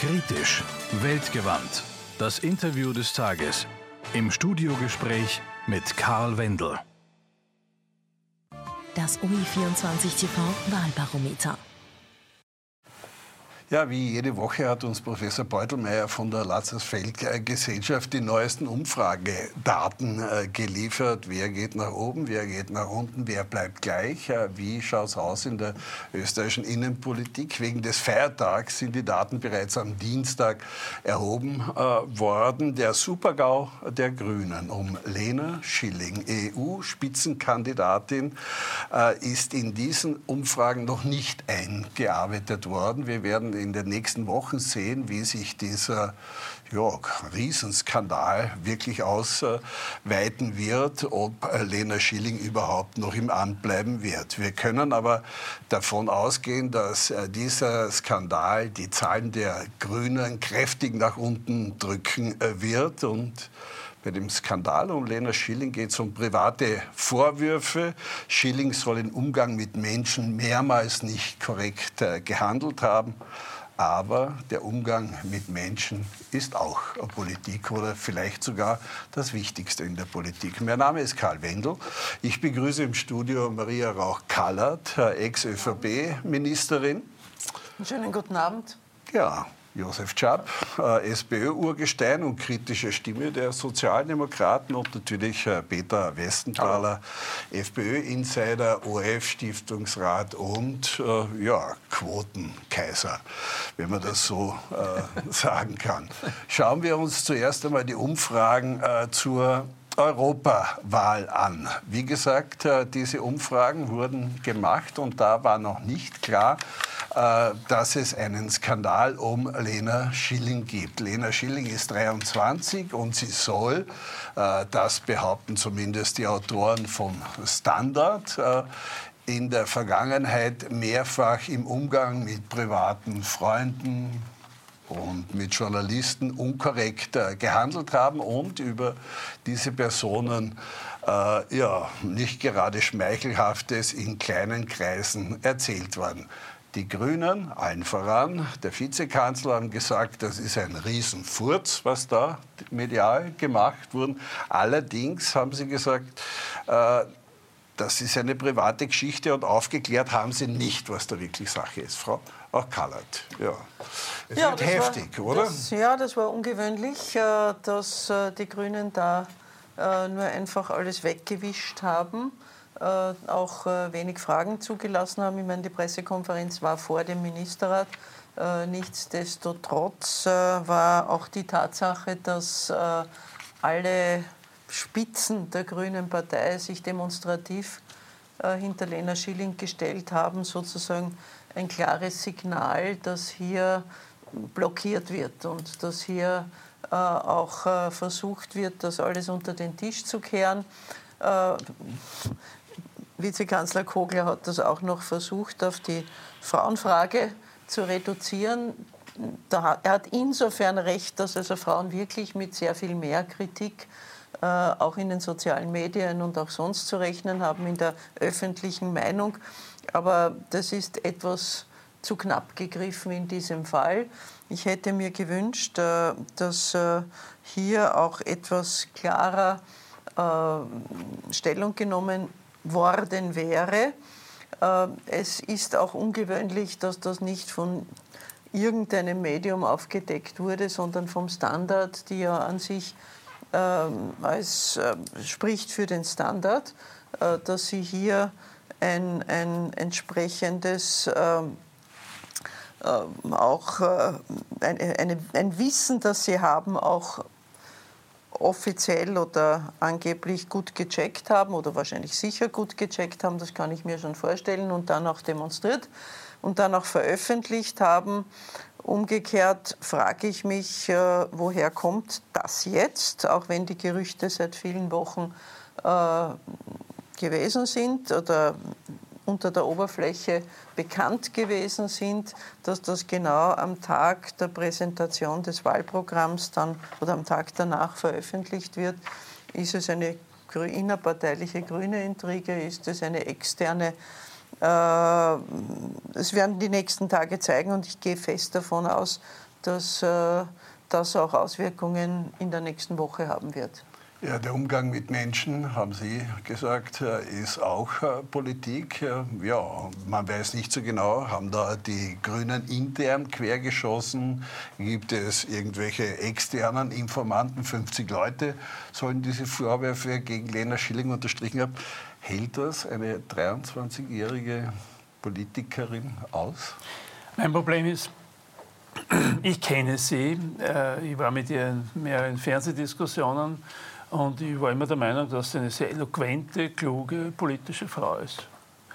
Kritisch, weltgewandt. Das Interview des Tages. Im Studiogespräch mit Karl Wendel. Das OE24 TV Wahlbarometer. Ja, wie jede Woche hat uns Professor Beutelmeier von der Lazarsfeld-Gesellschaft die neuesten Umfragedaten geliefert. Wer geht nach oben, wer geht nach unten, wer bleibt gleich? Wie schaut es aus in der österreichischen Innenpolitik? Wegen des Feiertags sind die Daten bereits am Dienstag erhoben worden. Der Super-GAU der Grünen um Lena Schilling, EU-Spitzenkandidatin, ist in diesen Umfragen noch nicht eingearbeitet worden. Wir werden in den nächsten Wochen sehen, wie sich dieser Riesenskandal wirklich ausweiten wird, ob Lena Schilling überhaupt noch im Amt bleiben wird. Wir können aber davon ausgehen, dass dieser Skandal die Zahlen der Grünen kräftig nach unten drücken wird. Und bei dem Skandal um Lena Schilling geht es um private Vorwürfe. Schilling soll im Umgang mit Menschen mehrmals nicht korrekt gehandelt haben. Aber der Umgang mit Menschen ist auch Politik oder vielleicht sogar das Wichtigste in der Politik. Mein Name ist Karl Wendel. Ich begrüße im Studio Maria Rauch-Kallert, Ex-ÖVP-Ministerin. Schönen guten Abend. Ja, Josef Czap, SPÖ-Urgestein und kritische Stimme der Sozialdemokraten und natürlich Peter Westenthaler, FPÖ-Insider, ORF-Stiftungsrat und Quotenkaiser, wenn man das so sagen kann. Schauen wir uns zuerst einmal die Umfragen zur Europawahl an. Wie gesagt, diese Umfragen wurden gemacht und da war noch nicht klar, dass es einen Skandal um Lena Schilling gibt. Lena Schilling ist 23 und sie soll, das behaupten zumindest die Autoren vom Standard, in der Vergangenheit mehrfach im Umgang mit privaten Freunden und mit Journalisten unkorrekt gehandelt haben und über diese Personen nicht gerade Schmeichelhaftes in kleinen Kreisen erzählt worden. Die Grünen, allen voran, der Vizekanzler, haben gesagt, das ist ein Riesenfurz, was da medial gemacht wurde. Allerdings haben sie gesagt, das ist eine private Geschichte und aufgeklärt haben sie nicht, was da wirklich Sache ist. Frau Kallert, es wird heftig, oder? Das war ungewöhnlich, dass die Grünen da nur einfach alles weggewischt haben. Auch wenig Fragen zugelassen haben. Ich meine, die Pressekonferenz war vor dem Ministerrat. Nichtsdestotrotz war auch die Tatsache, dass alle Spitzen der Grünen Partei sich demonstrativ hinter Lena Schilling gestellt haben, sozusagen ein klares Signal, dass hier blockiert wird und dass hier auch versucht wird, das alles unter den Tisch zu kehren. Vizekanzler Kogler hat das auch noch versucht, auf die Frauenfrage zu reduzieren. Er hat insofern recht, dass also Frauen wirklich mit sehr viel mehr Kritik auch in den sozialen Medien und auch sonst zu rechnen haben in der öffentlichen Meinung. Aber das ist etwas zu knapp gegriffen in diesem Fall. Ich hätte mir gewünscht, dass hier auch etwas klarer Stellung genommen worden wäre. Es ist auch ungewöhnlich, dass das nicht von irgendeinem Medium aufgedeckt wurde, sondern vom Standard, die ja an sich spricht für den Standard, dass sie hier ein entsprechendes ein Wissen, das sie haben, auch offiziell oder angeblich gut gecheckt haben oder wahrscheinlich sicher gut gecheckt haben, das kann ich mir schon vorstellen, und dann auch demonstriert und dann auch veröffentlicht haben. Umgekehrt frage ich mich, woher kommt das jetzt, auch wenn die Gerüchte seit vielen Wochen gewesen sind oder unter der Oberfläche bekannt gewesen sind, dass das genau am Tag der Präsentation des Wahlprogramms dann oder am Tag danach veröffentlicht wird. Ist es eine innerparteiliche grüne Intrige? Ist es eine externe? Es werden die nächsten Tage zeigen und ich gehe fest davon aus, dass das auch Auswirkungen in der nächsten Woche haben wird. Ja, der Umgang mit Menschen, haben Sie gesagt, ist auch Politik. Ja, man weiß nicht so genau, haben da die Grünen intern quergeschossen? Gibt es irgendwelche externen Informanten? 50 Leute sollen diese Vorwürfe gegen Lena Schilling unterstrichen haben. Hält das eine 23-jährige Politikerin aus? Mein Problem ist, ich kenne sie. Ich war mit ihr in mehreren Fernsehdiskussionen. Und ich war immer der Meinung, dass sie eine sehr eloquente, kluge politische Frau ist.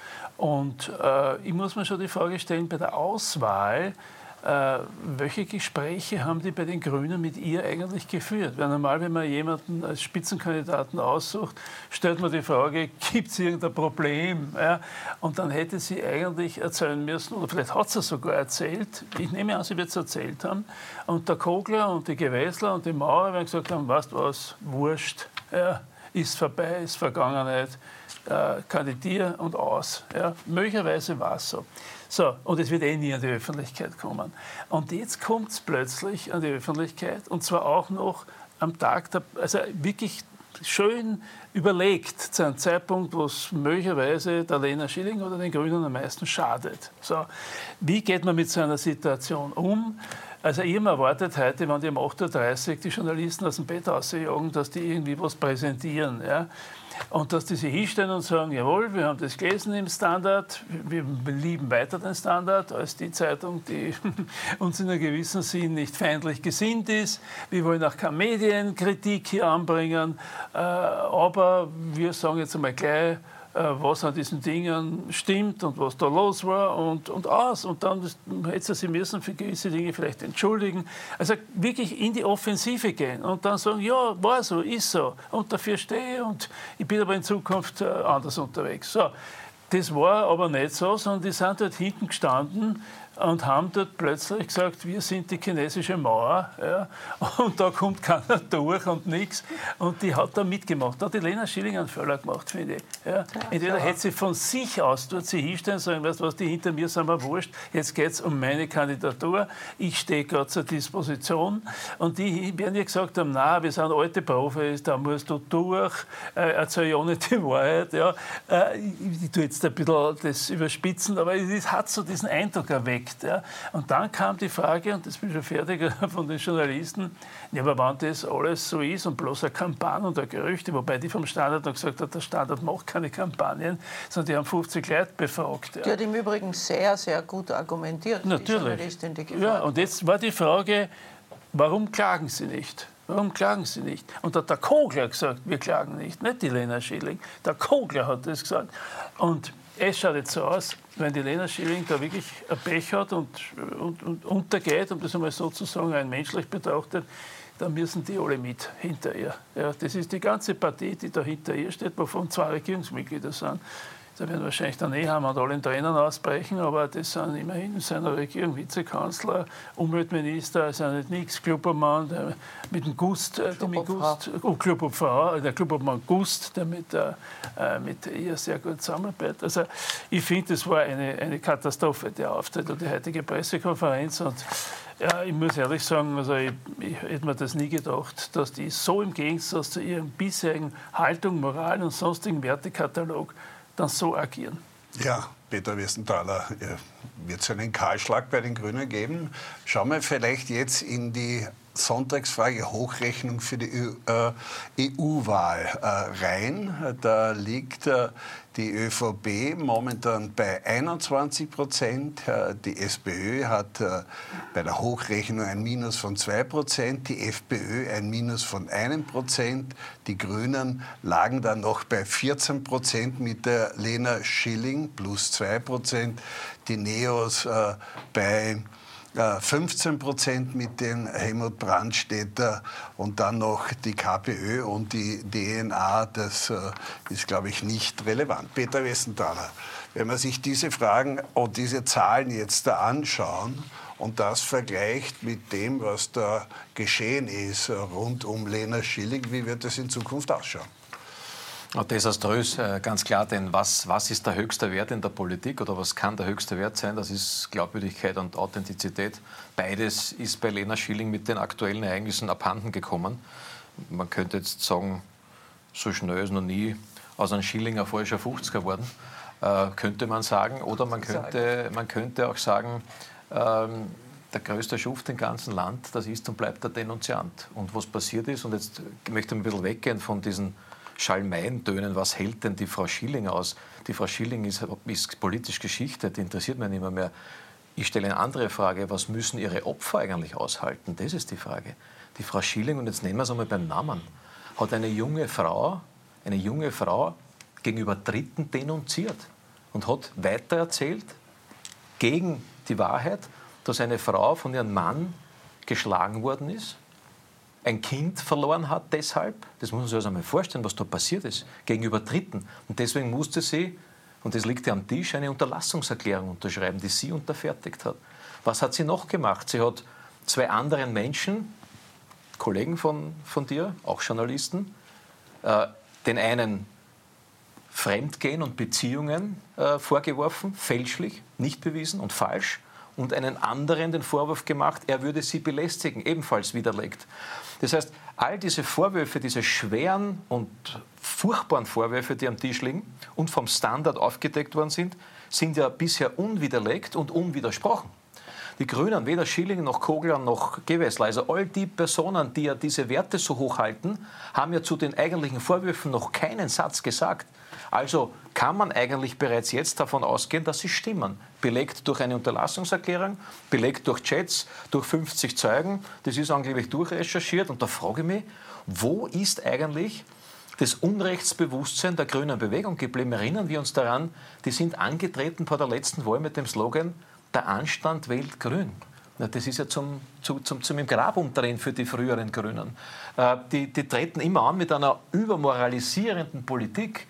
Und ich muss mir schon die Frage stellen, bei der Auswahl, welche Gespräche haben die bei den Grünen mit ihr eigentlich geführt? Weil normal, wenn man jemanden als Spitzenkandidaten aussucht, stellt man die Frage, gibt es irgendein Problem? Ja? Und dann hätte sie eigentlich erzählen müssen, oder vielleicht hat sie es sogar erzählt, ich nehme an, sie wird es erzählt haben, und der Kogler und die Gewässler und die Maurer werden gesagt haben, weißt du was, wurscht, ja, ist vorbei, ist Vergangenheit, kandidier und aus. Ja? Möglicherweise war es so. So, und es wird nie an die Öffentlichkeit kommen. Und jetzt kommt es plötzlich an die Öffentlichkeit, und zwar auch noch am Tag, also wirklich schön überlegt, zu einem Zeitpunkt, wo es möglicherweise der Lena Schilling oder den Grünen am meisten schadet. So, wie geht man mit so einer Situation um? Also ich habe erwartet heute, wenn die um 8.30 Uhr die Journalisten aus dem Bett rausjagen, dass die irgendwie was präsentieren. Ja? Und dass die sich hinstellen und sagen, jawohl, wir haben das gelesen im Standard, wir lieben weiter den Standard als die Zeitung, die uns in einem gewissen Sinn nicht feindlich gesinnt ist. Wir wollen auch keine Medienkritik hier anbringen, aber wir sagen jetzt einmal gleich, was an diesen Dingen stimmt und was da los war und aus. Und dann hätte sie müssen für gewisse Dinge vielleicht entschuldigen. Also wirklich in die Offensive gehen und dann sagen, ja, war so, ist so und dafür stehe und ich bin aber in Zukunft anders unterwegs. So, das war aber nicht so, sondern die sind dort hinten gestanden und haben dort plötzlich gesagt, wir sind die chinesische Mauer. Ja, und da kommt keiner durch und nichts. Und die hat da mitgemacht. Da hat die Lena Schilling einen Fehler gemacht, finde ich. Ja. Entweder hätte sie von sich aus dort sie hinstellen sagen, weißt du was, die hinter mir sind mir wurscht, jetzt geht es um meine Kandidatur, ich stehe gerade zur Disposition. Und die werden ja gesagt haben, na, wir sind alte Profis, da musst du durch, erzähl ja nicht die Wahrheit. Ja. Ich tue jetzt ein bisschen das überspitzen, aber es hat so diesen Eindruck erweckt. Ja. Und dann kam die Frage, und das bin ich schon fertig, von den Journalisten, ja, aber wenn das alles so ist und bloß eine Kampagne und ein Gerüchte, wobei die vom Standard noch gesagt hat, der Standard macht keine Kampagnen, sondern die haben 50 Leute befragt. Ja. Die hat im Übrigen sehr, sehr gut argumentiert. Natürlich. Die Journalistin, die gefragt ja, und jetzt war die Frage, warum klagen Sie nicht? Warum klagen Sie nicht? Und da hat der Kogler gesagt, wir klagen nicht die Lena Schilling. Der Kogler hat das gesagt. Und es schaut jetzt so aus, wenn die Lena Schilling da wirklich ein Pech hat und untergeht, um das einmal sozusagen rein menschlich betrachtet, dann müssen die alle mit hinter ihr. Ja, das ist die ganze Partie, die da hinter ihr steht, wovon 2 Regierungsmitglieder sind. Da werden wahrscheinlich dann haben und alle in Tränen ausbrechen, aber das sind immerhin in seiner Regierung Vizekanzler, Umweltminister, also nicht nichts, Klubobmann, der mit dem Gust, Klubobfrau, der Klubobmann Gust, der mit ihr sehr gut zusammenarbeitet. Also ich finde, das war eine Katastrophe, der Auftritt und die heutige Pressekonferenz. Und ja, ich muss ehrlich sagen, also ich hätte mir das nie gedacht, dass die so im Gegensatz zu ihrem bisherigen Haltung, Moral und sonstigen Wertekatalog dann so agieren. Ja, Peter Westenthaler, wird es einen Kahlschlag bei den Grünen geben? Schauen wir vielleicht jetzt in die Sonntagsfrage Hochrechnung für die EU-Wahl rein. Da liegt die ÖVP momentan bei 21%. Die SPÖ hat bei der Hochrechnung ein Minus von 2%, die FPÖ ein Minus von 1%. Die Grünen lagen dann noch bei 14% mit der Lena Schilling plus 2%. Die Neos bei 15% mit den Helmut Brandstätter und dann noch die KPÖ und die DNA, das ist, glaube ich, nicht relevant. Peter Westenthaler, wenn man sich diese Fragen und diese Zahlen jetzt da anschauen und das vergleicht mit dem, was da geschehen ist rund um Lena Schilling, wie wird das in Zukunft ausschauen? Desaströs, ganz klar, denn was ist der höchste Wert in der Politik oder was kann der höchste Wert sein? Das ist Glaubwürdigkeit und Authentizität. Beides ist bei Lena Schilling mit den aktuellen Ereignissen abhanden gekommen. Man könnte jetzt sagen, so schnell ist noch nie aus einem Schilling ein falscher 50er geworden, könnte man sagen. Oder man könnte auch sagen, der größte Schuft im ganzen Land, das ist und bleibt der Denunziant. Und was passiert ist, und jetzt möchte ich ein bisschen weggehen von diesen Schalmeientönen, was hält denn die Frau Schilling aus? Die Frau Schilling ist politisch Geschichte, die interessiert mich nicht mehr. Ich stelle eine andere Frage, was müssen ihre Opfer eigentlich aushalten? Das ist die Frage. Die Frau Schilling, und jetzt nennen wir es einmal beim Namen, hat eine junge Frau gegenüber Dritten denunziert und hat weitererzählt gegen die Wahrheit, dass eine Frau von ihrem Mann geschlagen worden ist, ein Kind verloren hat deshalb. Das muss man sich also einmal vorstellen, was da passiert ist, gegenüber Dritten. Und deswegen musste sie, und das liegt ja am Tisch, eine Unterlassungserklärung unterschreiben, die sie unterfertigt hat. Was hat sie noch gemacht? Sie hat 2 anderen Menschen, Kollegen von dir, auch Journalisten, den einen Fremdgehen und Beziehungen vorgeworfen, fälschlich, nicht bewiesen und falsch, und einen anderen den Vorwurf gemacht, er würde sie belästigen, ebenfalls widerlegt. Das heißt, all diese Vorwürfe, diese schweren und furchtbaren Vorwürfe, die am Tisch liegen und vom Standard aufgedeckt worden sind, sind ja bisher unwiderlegt und unwidersprochen. Die Grünen, weder Schilling noch Kogler noch Gewessler, also all die Personen, die ja diese Werte so hochhalten, haben ja zu den eigentlichen Vorwürfen noch keinen Satz gesagt. Also kann man eigentlich bereits jetzt davon ausgehen, dass sie stimmen. Belegt durch eine Unterlassungserklärung, belegt durch Chats, durch 50 Zeugen. Das ist angeblich durchrecherchiert. Und da frage ich mich, wo ist eigentlich das Unrechtsbewusstsein der grünen Bewegung geblieben? Erinnern wir uns daran, die sind angetreten vor der letzten Wahl mit dem Slogan, der Anstand wählt Grün. Das ist ja zum im Grab umdrehen für die früheren Grünen. Die treten immer an mit einer übermoralisierenden Politik.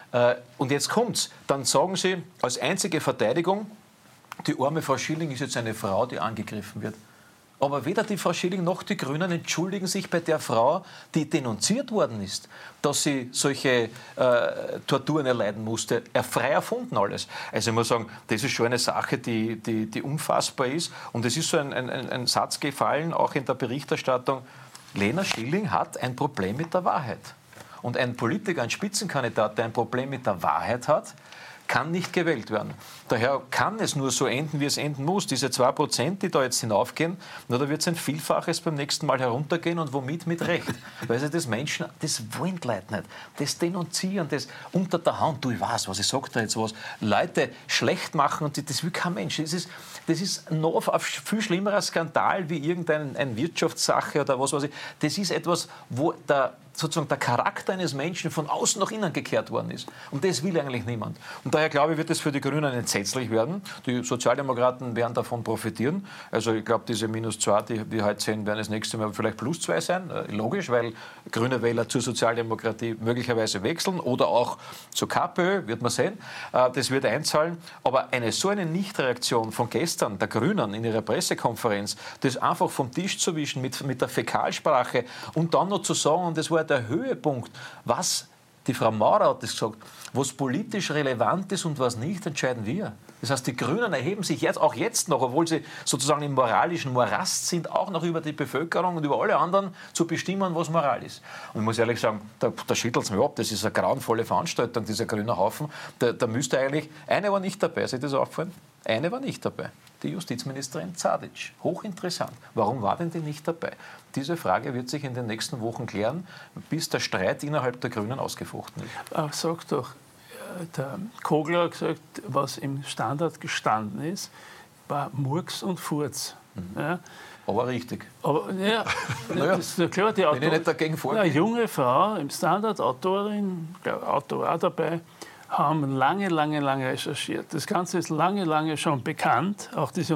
Und jetzt kommt's. Dann sagen sie als einzige Verteidigung, die arme Frau Schilling ist jetzt eine Frau, die angegriffen wird. Aber weder die Frau Schilling noch die Grünen entschuldigen sich bei der Frau, die denunziert worden ist, dass sie solche Torturen erleiden musste. Frei erfunden alles. Also ich muss sagen, das ist schon eine Sache, die unfassbar ist. Und es ist so ein Satz gefallen, auch in der Berichterstattung, Lena Schilling hat ein Problem mit der Wahrheit. Und ein Politiker, ein Spitzenkandidat, der ein Problem mit der Wahrheit hat, kann nicht gewählt werden. Daher kann es nur so enden, wie es enden muss. Diese 2%, die da jetzt hinaufgehen, da wird es ein Vielfaches beim nächsten Mal heruntergehen und womit? Mit Recht. Weil sie das Menschen, das wollen die Leute nicht. Das Denunzieren, das unter der Hand, du, ich weiß was, ich sag da jetzt was, Leute schlecht machen, und das will kein Mensch. Das ist noch ein viel schlimmerer Skandal wie irgendeine Wirtschaftssache oder was weiß ich. Das ist etwas, wo sozusagen der Charakter eines Menschen von außen nach innen gekehrt worden ist. Und das will eigentlich niemand. Und daher glaube ich, wird es für die Grünen entsetzlich werden. Die Sozialdemokraten werden davon profitieren. Also ich glaube, diese -2, die wir heute sehen, werden das nächste Mal vielleicht +2 sein. Logisch, weil grüne Wähler zur Sozialdemokratie möglicherweise wechseln oder auch zur KPÖ, wird man sehen. Das wird einzahlen. Aber so eine Nichtreaktion von gestern der Grünen in ihrer Pressekonferenz, das einfach vom Tisch zu wischen mit der Fäkalsprache und dann noch zu sagen, und das war der Höhepunkt, was, die Frau Maurer hat das gesagt, was politisch relevant ist und was nicht, entscheiden wir. Das heißt, die Grünen erheben sich auch jetzt noch, obwohl sie sozusagen im moralischen Morast sind, auch noch über die Bevölkerung und über alle anderen zu bestimmen, was Moral ist. Und ich muss ehrlich sagen, da schüttelt es mich ab, das ist eine grauenvolle Veranstaltung, dieser grüne Haufen. Da müsste eigentlich, eine war nicht dabei, ist euch das aufgefallen? Eine war nicht dabei, die Justizministerin Zadic. Hochinteressant. Warum war denn die nicht dabei? Diese Frage wird sich in den nächsten Wochen klären, bis der Streit innerhalb der Grünen ausgefochten ist. Ach, sag doch, der Kogler hat gesagt, was im Standard gestanden ist, war Murks und Furz. Ja. Aber richtig. Aber, ja, naja, das ist klar, die wenn ich nicht dagegen vorgehe. Eine junge Frau im Standard, Autorin, Autor auch dabei, haben lange recherchiert. Das Ganze ist lange schon bekannt, auch diese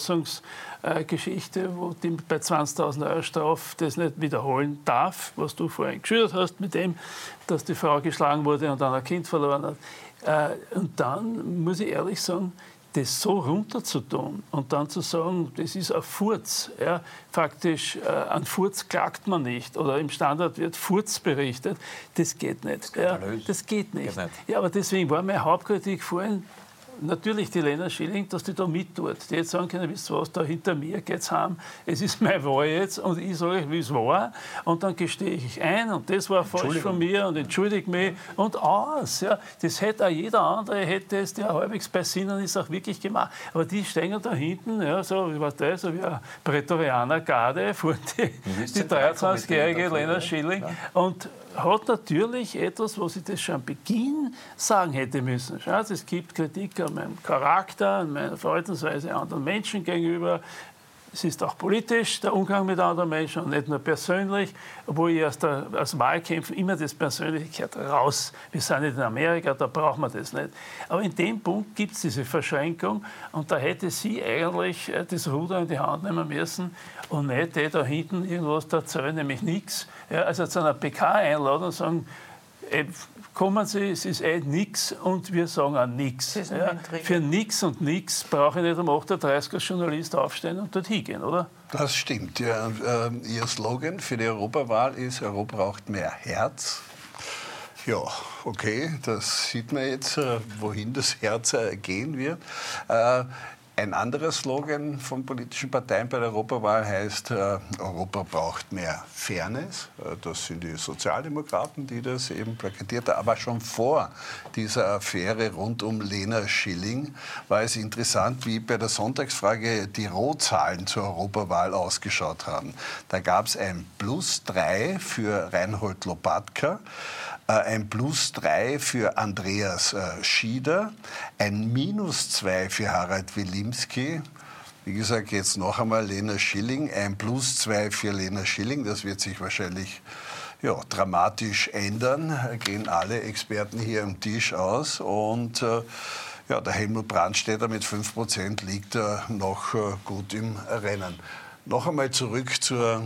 Unterlassungsgeschichte, wo die bei 20.000 Euro Strafe das nicht wiederholen darf, was du vorhin geschildert hast mit dem, dass die Frau geschlagen wurde und dann ein Kind verloren hat. Und dann muss ich ehrlich sagen, das so runterzutun und dann zu sagen, das ist ein Furz, ja, faktisch an Furz klagt man nicht oder im Standard wird Furz berichtet, das geht nicht. Ja, das geht nicht. Ja, aber deswegen war meine Hauptkritik vorhin, natürlich die Lena Schilling, dass die da mittut. Die jetzt sagen können, wisst ihr was, da hinter mir geht's heim, es ist meine Wahl jetzt und ich sage euch, wie es war und dann gestehe ich ein und das war falsch von mir und entschuldige mich und aus. Ja. Das hätte auch jeder andere, hätte es, der halbwegs bei Sinnen ist, auch wirklich gemacht. Aber die stehen da hinten, ja, so wie eine Prätorianergarde vor die 23-jährige Lena Schilling und hat natürlich etwas, was ich das schon am Beginn sagen hätte müssen. Schaut, es gibt Kritik an meinem Charakter, an meiner Verhaltensweise anderen Menschen gegenüber. Es ist auch politisch, der Umgang mit anderen Menschen und nicht nur persönlich, obwohl ich aus Wahlkämpfen immer das Persönlichkeit raus. Wir sind nicht in Amerika, da braucht man das nicht. Aber in dem Punkt gibt es diese Verschränkung und da hätte sie eigentlich das Ruder in die Hand nehmen müssen und nicht die da hinten irgendwas erzählen, nämlich nichts. Ja, also zu einer PK einladen und sagen, kommen Sie, es ist nichts und wir sagen auch nichts. Ja, für nichts und nichts brauche ich nicht um 8.30 Uhr als Journalist aufstehen und dort hingehen, oder? Das stimmt. Ja. Ihr Slogan für die Europawahl ist, Europa braucht mehr Herz. Ja, okay, das sieht man jetzt, wohin das Herz gehen wird. Ein anderer Slogan von politischen Parteien bei der Europawahl heißt, Europa braucht mehr Fairness. Das sind die Sozialdemokraten, die das eben plakatiert haben. Aber schon vor dieser Affäre rund um Lena Schilling war es interessant, wie bei der Sonntagsfrage die Rohzahlen zur Europawahl ausgeschaut haben. Da gab es ein +3 für Reinhold Lopatka, ein +3 für Andreas Schieder, ein -2 für Harald Wilimski. Wie gesagt, jetzt noch einmal Lena Schilling, ein +2 für Lena Schilling. Das wird sich wahrscheinlich dramatisch ändern, gehen alle Experten hier am Tisch aus. Und der Helmut Brandstätter mit 5% liegt noch gut im Rennen. Noch einmal zurück zur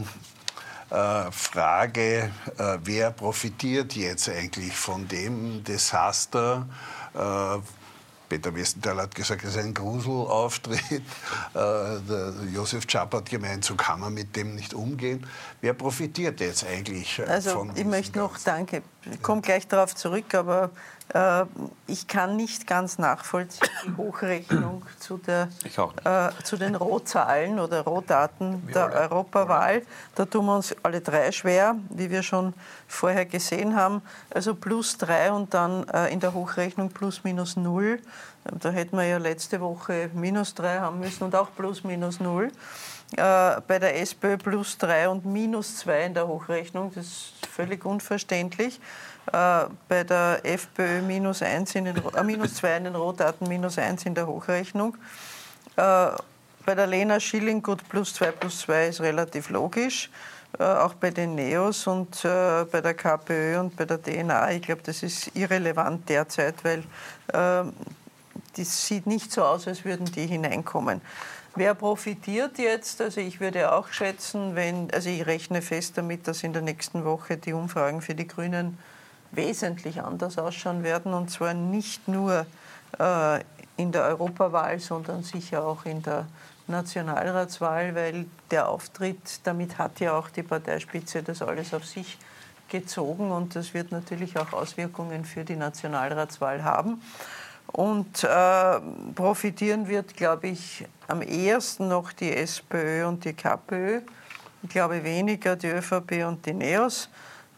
Frage, wer profitiert jetzt eigentlich von dem Desaster? Peter Westenthaler hat gesagt, es ist ein Gruselauftritt. Der Josef Czap hat gemeint, so kann man mit dem nicht umgehen. Wer profitiert jetzt eigentlich von ich möchte noch, danke, ich komme gleich darauf zurück, aber ich kann nicht ganz nachvollziehen die Hochrechnung zu den Rohzahlen oder Rohdaten der Europawahl. Da tun wir uns alle drei schwer, wie wir schon vorher gesehen haben. Also +3 und dann in der Hochrechnung +/-0. Da hätten wir ja letzte Woche -3 haben müssen und auch +/-0. Bei der SPÖ +3 und -2 in der Hochrechnung, das ist völlig unverständlich. Bei der FPÖ -2 in den Rohdaten, -1 in der Hochrechnung. Bei der Lena Schilling, gut, +2 ist relativ logisch. Auch bei den Neos und bei der KPÖ und bei der DNA. Ich glaube, das ist irrelevant derzeit, weil das sieht nicht so aus, als würden die hineinkommen. Wer profitiert jetzt? Also ich würde auch schätzen, ich rechne fest damit, dass in der nächsten Woche die Umfragen für die Grünen wesentlich anders ausschauen werden, und zwar nicht nur in der Europawahl, sondern sicher auch in der Nationalratswahl, weil der Auftritt, damit hat ja auch die Parteispitze das alles auf sich gezogen und das wird natürlich auch Auswirkungen für die Nationalratswahl haben. Und profitieren wird, glaube ich, am ehesten noch die SPÖ und die KPÖ. Ich glaube weniger die ÖVP und die Neos.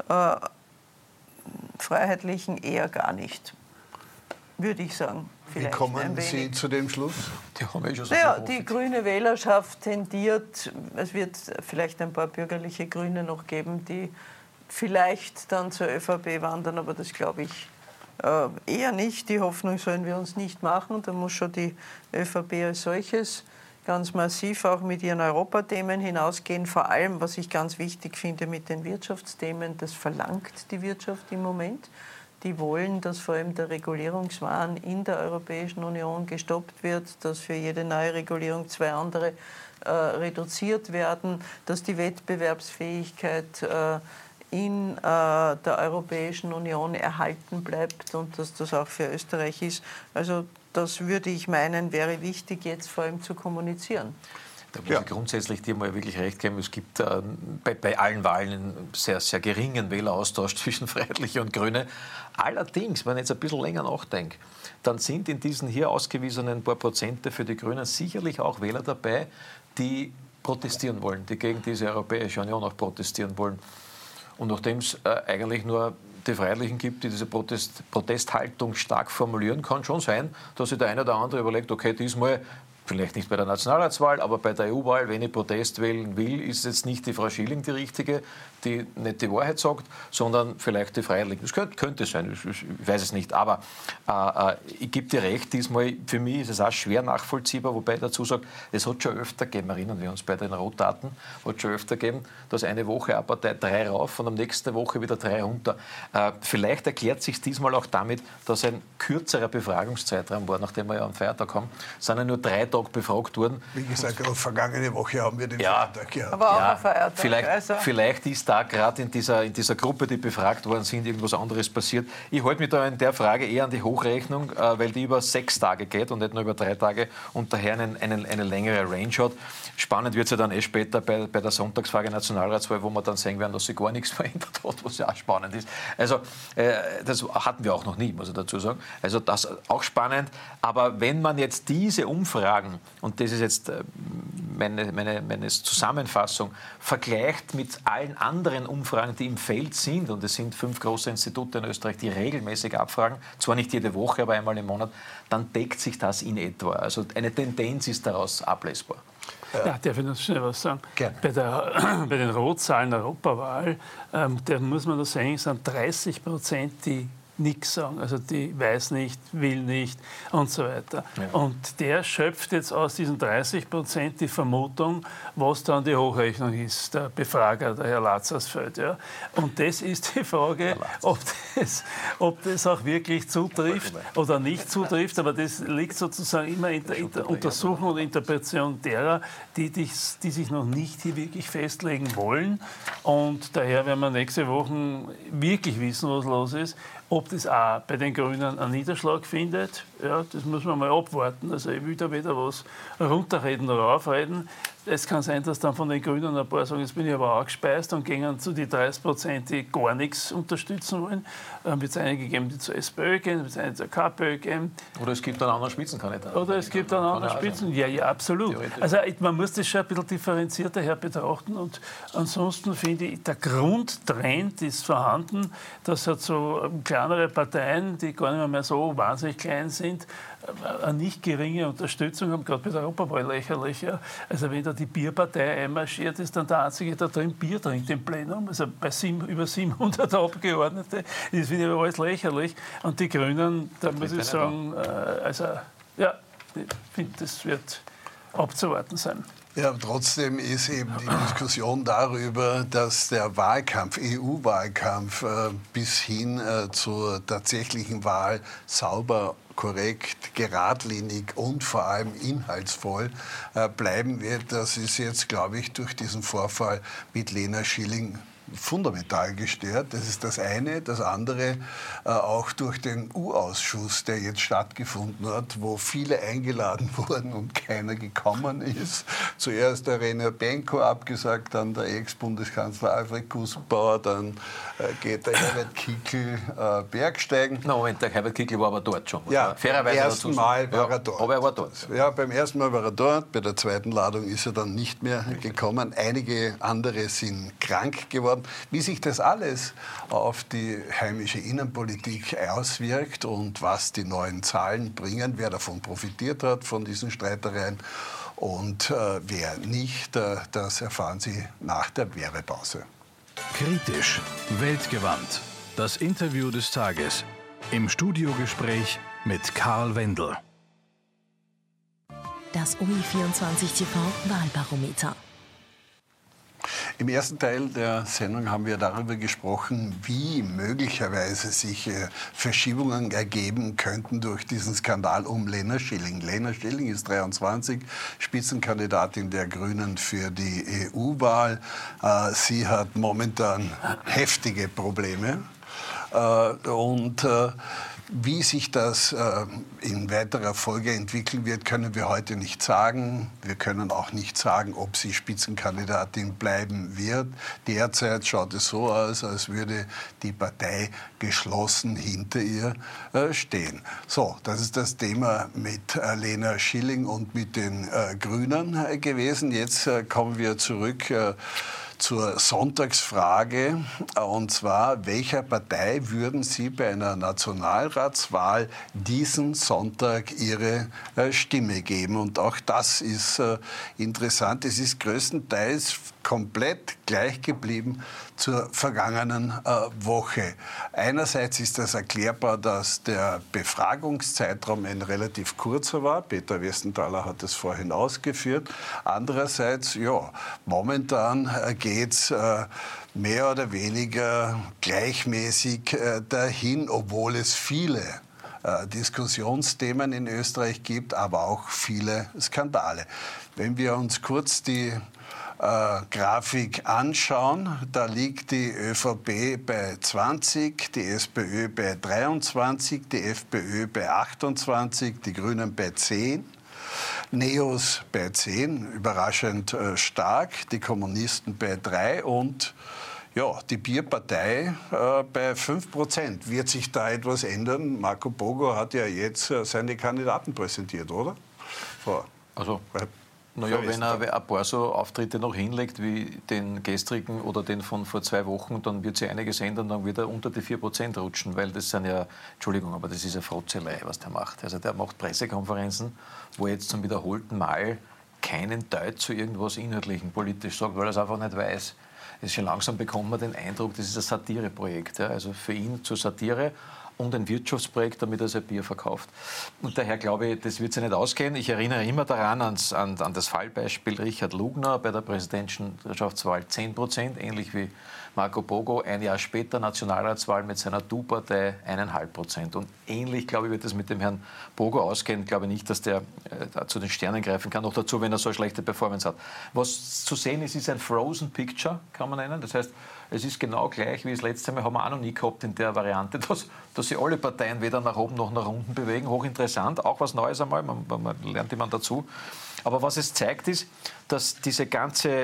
Freiheitlichen eher gar nicht, würde ich sagen. Wie kommen Sie zu dem Schluss? Die grüne Wählerschaft tendiert, es wird vielleicht ein paar bürgerliche Grüne noch geben, die vielleicht dann zur ÖVP wandern, aber das glaube ich eher nicht. Die Hoffnung sollen wir uns nicht machen. Da muss schon die ÖVP als solches ganz massiv auch mit ihren Europathemen hinausgehen. Vor allem, was ich ganz wichtig finde, mit den Wirtschaftsthemen, das verlangt die Wirtschaft im Moment. Die wollen, dass vor allem der Regulierungswahn in der Europäischen Union gestoppt wird, dass für jede neue Regulierung 2 andere reduziert werden, dass die Wettbewerbsfähigkeit in der Europäischen Union erhalten bleibt und dass das auch für Österreich ist. Also das würde ich meinen, wäre wichtig, jetzt vor allem zu kommunizieren. Da muss ich grundsätzlich dir mal wirklich recht geben. Es gibt bei allen Wahlen einen sehr, sehr geringen Wähleraustausch zwischen Freiheitliche und Grüne. Allerdings, wenn ich jetzt ein bisschen länger nachdenke, dann sind in diesen hier ausgewiesenen paar Prozente für die Grünen sicherlich auch Wähler dabei, die protestieren wollen, die gegen diese Europäische Union auch protestieren wollen. Und nachdem es eigentlich nur die Freiheitlichen gibt, die diese Protesthaltung stark formulieren, kann schon sein, dass sich der eine oder andere überlegt, okay, diesmal vielleicht nicht bei der Nationalratswahl, aber bei der EU-Wahl, wenn ich Protest wählen will, ist jetzt nicht die Frau Schilling die Richtige, die nicht die Wahrheit sagt, sondern vielleicht die Freiheitlichen. Das könnte sein, ich weiß es nicht. Aber ich gebe dir recht, diesmal, für mich ist es auch schwer nachvollziehbar, wobei ich dazu sage, es hat schon öfter gegeben, erinnern wir uns bei den Rohdaten, hat schon öfter gegeben, dass eine Woche eine Partei 3 rauf und am nächsten Woche wieder 3 runter. Vielleicht erklärt sich diesmal auch damit, dass ein kürzerer Befragungszeitraum war, nachdem wir ja am Feiertag haben, sind ja nur 3 Tage befragt worden. Wie gesagt, vergangene Woche haben wir den Feiertag gehabt. Aber auch ein Feiertag. Vielleicht ist da gerade in dieser Gruppe, die befragt worden sind, irgendwas anderes passiert. Ich halte mich da in der Frage eher an die Hochrechnung, weil die über 6 Tage geht und nicht nur über 3 Tage und daher eine längere Range hat. Spannend wird es ja dann später bei der Sonntagsfrage Nationalratswahl, wo wir dann sehen werden, dass sich gar nichts verändert hat, was ja auch spannend ist. Also das hatten wir auch noch nie, muss ich dazu sagen. Also das auch spannend. Aber wenn man jetzt diese Umfragen, und das ist jetzt meine Zusammenfassung, vergleicht mit allen anderen Umfragen, die im Feld sind, und es sind 5 große Institute in Österreich, die regelmäßig abfragen, zwar nicht jede Woche, aber einmal im Monat, dann deckt sich das in etwa. Also eine Tendenz ist daraus ablesbar. Ja, darf ich noch schnell was sagen? Gerne. Bei den Rotzahlen der Europawahl, da muss man das sagen, sind 30%, die nichts sagen. Also die weiß nicht, will nicht und so weiter. Ja. Und der schöpft jetzt aus diesen 30% die Vermutung, was dann die Hochrechnung ist, der Befrager, der Herr Lazarsfeld. Ja. Und das ist die Frage, ob das auch wirklich zutrifft oder nicht zutrifft. Aber das liegt sozusagen immer in der Untersuchung und Interpretation derer, die sich noch nicht hier wirklich festlegen wollen. Und daher werden wir nächste Woche wirklich wissen, was los ist. Ob das auch bei den Grünen einen Niederschlag findet, ja, das muss man mal abwarten. Also ich will da weder was runterreden oder aufreden. Es kann sein, dass dann von den Grünen ein paar sagen, jetzt bin ich aber auch gespeist und gehen zu die 30%, die gar nichts unterstützen wollen. Wird es einige geben, die zur SPÖ gehen, wird es einige zur KPÖ geben. Oder es gibt einen anderen Spitzenkandidaten. Oder es gibt einen anderen Spitzen. Ja, absolut. Also man muss das schon ein bisschen differenzierter her betrachten. Und ansonsten finde ich, der Grundtrend ist vorhanden, dass halt so kleinere Parteien, die gar nicht mehr so wahnsinnig klein sind, eine nicht geringe Unterstützung haben, gerade bei der Europawahl lächerlich. Ja. Also wenn da die Bierpartei einmarschiert, ist dann der Einzige, der drin Bier trinkt im Plenum, also bei über 700 Abgeordnete, das finde ich aber alles lächerlich. Und die Grünen, da muss ich sagen, also ja, ich finde, das wird abzuwarten sein. Ja, trotzdem ist eben die Diskussion darüber, dass der Wahlkampf, EU-Wahlkampf bis hin zur tatsächlichen Wahl sauber, korrekt, geradlinig und vor allem inhaltsvoll bleiben wird. Das ist jetzt, glaube ich, durch diesen Vorfall mit Lena Schilling fundamental gestört. Das ist das eine. Das andere auch durch den U-Ausschuss, der jetzt stattgefunden hat, wo viele eingeladen wurden und keiner gekommen ist. Zuerst der Rainer Benko abgesagt, dann der Ex-Bundeskanzler Alfred Gusenbauer, dann geht der Herbert Kickl Bergsteigen. Na Moment, der Herbert Kickl war aber dort schon. Ja, beim ersten Mal war er dort. Aber er war dort. Ja, beim ersten Mal war er dort. Bei der zweiten Ladung ist er dann nicht mehr gekommen. Einige andere sind krank geworden. Wie sich das alles auf die heimische Innenpolitik auswirkt und was die neuen Zahlen bringen, wer davon profitiert hat, von diesen Streitereien und wer nicht, das erfahren Sie nach der Werbepause. Kritisch, weltgewandt. Das Interview des Tages. Im Studiogespräch mit Karl Wendel. Das OI24 TV Wahlbarometer. Im ersten Teil der Sendung haben wir darüber gesprochen, wie möglicherweise sich Verschiebungen ergeben könnten durch diesen Skandal um Lena Schilling. Lena Schilling ist 23, Spitzenkandidatin der Grünen für die EU-Wahl. Sie hat momentan heftige Probleme und Wie sich das in weiterer Folge entwickeln wird, können wir heute nicht sagen. Wir können auch nicht sagen, ob sie Spitzenkandidatin bleiben wird. Derzeit schaut es so aus, als würde die Partei geschlossen hinter ihr stehen. So, das ist das Thema mit Lena Schilling und mit den Grünen gewesen. Jetzt kommen wir zurück zur Sonntagsfrage, und zwar, welcher Partei würden Sie bei einer Nationalratswahl diesen Sonntag Ihre Stimme geben? Und auch das ist interessant. Es ist größtenteils komplett gleich geblieben zur vergangenen Woche. Einerseits ist das erklärbar, dass der Befragungszeitraum ein relativ kurzer war. Peter Westenthaler hat es vorhin ausgeführt. Andererseits, ja, momentan geht's mehr oder weniger gleichmäßig dahin, obwohl es viele Diskussionsthemen in Österreich gibt, aber auch viele Skandale. Wenn wir uns kurz die Grafik anschauen, da liegt die ÖVP bei 20, die SPÖ bei 23, die FPÖ bei 28, die Grünen bei 10, NEOS bei 10, überraschend stark, die Kommunisten bei 3 und ja, die Bierpartei bei 5%. Wird sich da etwas ändern? Marco Bogo hat ja jetzt seine Kandidaten präsentiert, oder? Naja, wenn er ein paar so Auftritte noch hinlegt, wie den gestrigen oder den von vor 2 Wochen, dann wird sich einiges ändern, dann wird er unter die 4% rutschen, weil das sind ja, Entschuldigung, aber das ist eine Frotzelei, was der macht. Also der macht Pressekonferenzen, wo er jetzt zum wiederholten Mal keinen Deut zu irgendwas Inhaltlichen politisch sagt, weil er es einfach nicht weiß. Schon langsam bekommt man den Eindruck, das ist ein Satireprojekt. Ja? Also für ihn zur Satire und ein Wirtschaftsprojekt, damit er sein Bier verkauft. Und daher glaube ich, das wird sich nicht ausgehen. Ich erinnere immer daran an das Fallbeispiel Richard Lugner bei der Präsidentschaftswahl 10%, ähnlich wie Marco Bogo, ein Jahr später Nationalratswahl mit seiner Du-Partei 1,5%. Und ähnlich, glaube ich, wird es mit dem Herrn Bogo ausgehen. Ich glaube nicht, dass der zu den Sternen greifen kann, noch dazu, wenn er so eine schlechte Performance hat. Was zu sehen ist, ist ein Frozen Picture, kann man nennen. Das heißt, es ist genau gleich wie das letzte Mal, haben wir auch noch nie gehabt in der Variante, dass sich alle Parteien weder nach oben noch nach unten bewegen. Hochinteressant, auch was Neues einmal, man lernt jemand dazu. Aber was es zeigt ist, dass diese ganze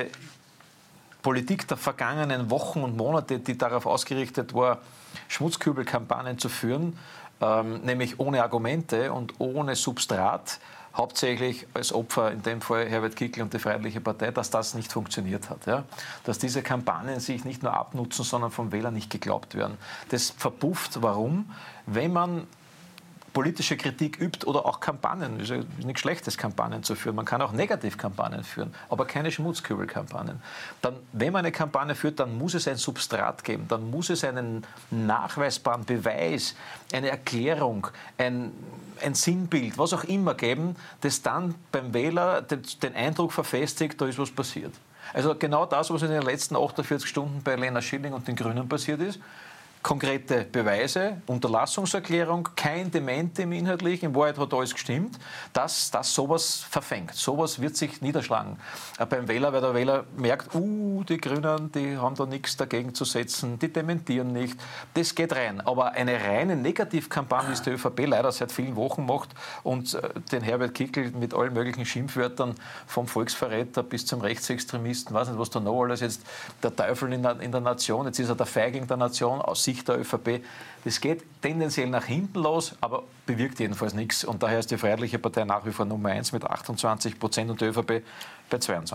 Politik der vergangenen Wochen und Monate, die darauf ausgerichtet war, Schmutzkübelkampagnen zu führen, nämlich ohne Argumente und ohne Substrat, hauptsächlich als Opfer, in dem Fall Herbert Kickl und die Freiheitliche Partei, dass das nicht funktioniert hat. Ja? Dass diese Kampagnen sich nicht nur abnutzen, sondern vom Wähler nicht geglaubt werden. Das verpufft. Warum? Wenn man politische Kritik übt oder auch Kampagnen. Es ist nichts Schlechtes, Kampagnen zu führen. Man kann auch Negativkampagnen führen, aber keine Schmutzkübelkampagnen. Dann, wenn man eine Kampagne führt, dann muss es ein Substrat geben, dann muss es einen nachweisbaren Beweis, eine Erklärung, ein Sinnbild, was auch immer geben, das dann beim Wähler den Eindruck verfestigt, da ist was passiert. Also genau das, was in den letzten 48 Stunden bei Lena Schilling und den Grünen passiert ist. Konkrete Beweise, Unterlassungserklärung, kein Demente im Inhaltlichen, in Wahrheit hat alles gestimmt, dass sowas verfängt. Sowas wird sich niederschlagen beim Wähler, weil der Wähler merkt, die Grünen, die haben da nichts dagegen zu setzen, die dementieren nicht. Das geht rein. Aber eine reine Negativkampagne, die ÖVP leider seit vielen Wochen macht und den Herbert Kickl mit allen möglichen Schimpfwörtern vom Volksverräter bis zum Rechtsextremisten, weiß nicht, was da noch alles jetzt, der Teufel in der Nation, jetzt ist er der Feigling der Nation, aus Sicht der ÖVP. Das geht tendenziell nach hinten los, aber bewirkt jedenfalls nichts. Und daher ist die Freiheitliche Partei nach wie vor Nummer 1 mit 28% und die ÖVP bei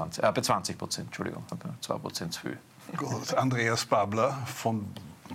20%, Entschuldigung, 2% zu viel. Gut, Andreas Babler, von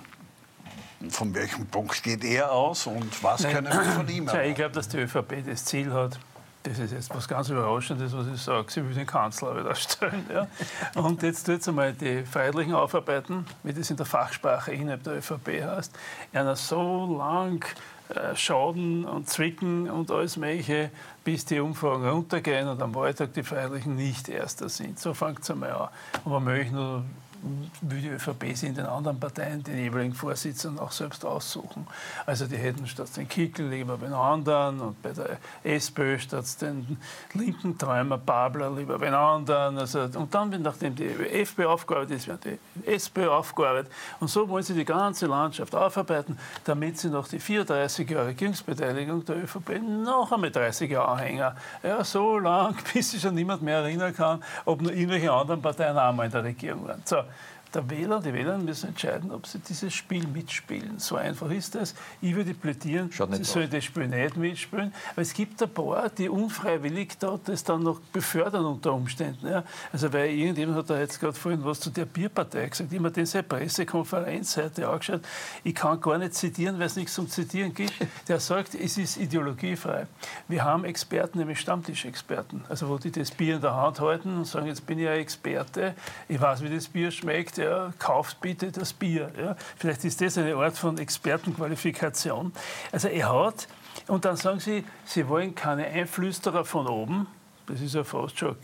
welchem Punkt geht er aus und was können wir von ihm erwarten? Ich glaube, dass die ÖVP das Ziel hat, das ist jetzt was ganz Überraschendes, was ich sage, sie will den Kanzler wieder stellen. Ja. Und jetzt tut sie einmal die Freiheitlichen aufarbeiten, wie das in der Fachsprache innerhalb der ÖVP heißt. Einer so lang Schaden und Zwicken und alles Mögliche, bis die Umfragen runtergehen und am Wahltag die Freiheitlichen nicht Erster sind. So fängt es einmal an. Und womöglich nur will die ÖVP sich in den anderen Parteien den jeweiligen Vorsitzenden auch selbst aussuchen. Also die hätten statt den Kickl lieber bei den anderen und bei der SPÖ statt den linken Träumer Babler lieber bei den anderen. Also, und dann, nachdem die FPÖ aufgearbeitet ist, wird die SPÖ aufgearbeitet. Und so wollen sie die ganze Landschaft aufarbeiten, damit sie noch die 34 Jahre Regierungsbeteiligung der ÖVP noch einmal 30 Jahre anhängen. Ja, so lang, bis sich schon niemand mehr erinnern kann, ob nur irgendwelche anderen Parteien auch mal in der Regierung waren. So, die Wähler müssen entscheiden, ob sie dieses Spiel mitspielen. So einfach ist das. Ich würde plädieren, sie sollen das Spiel nicht mitspielen. Aber es gibt ein paar, die unfreiwillig das dann noch befördern unter Umständen. Ja. Also weil irgendjemand hat da jetzt gerade vorhin was zu der Bierpartei gesagt. Ich habe mir diese Pressekonferenz heute angeschaut. Ich kann gar nicht zitieren, weil es nichts zum Zitieren gibt. Der sagt, es ist ideologiefrei. Wir haben Experten, nämlich Stammtischexperten. Also wo die das Bier in der Hand halten und sagen, jetzt bin ich ein Experte, ich weiß, wie das Bier schmeckt, ja, kauft bitte das Bier. Ja. Vielleicht ist das eine Art von Expertenqualifikation. Also er hat, und dann sagen sie, sie wollen keine Einflüsterer von oben, das ist ja fast schon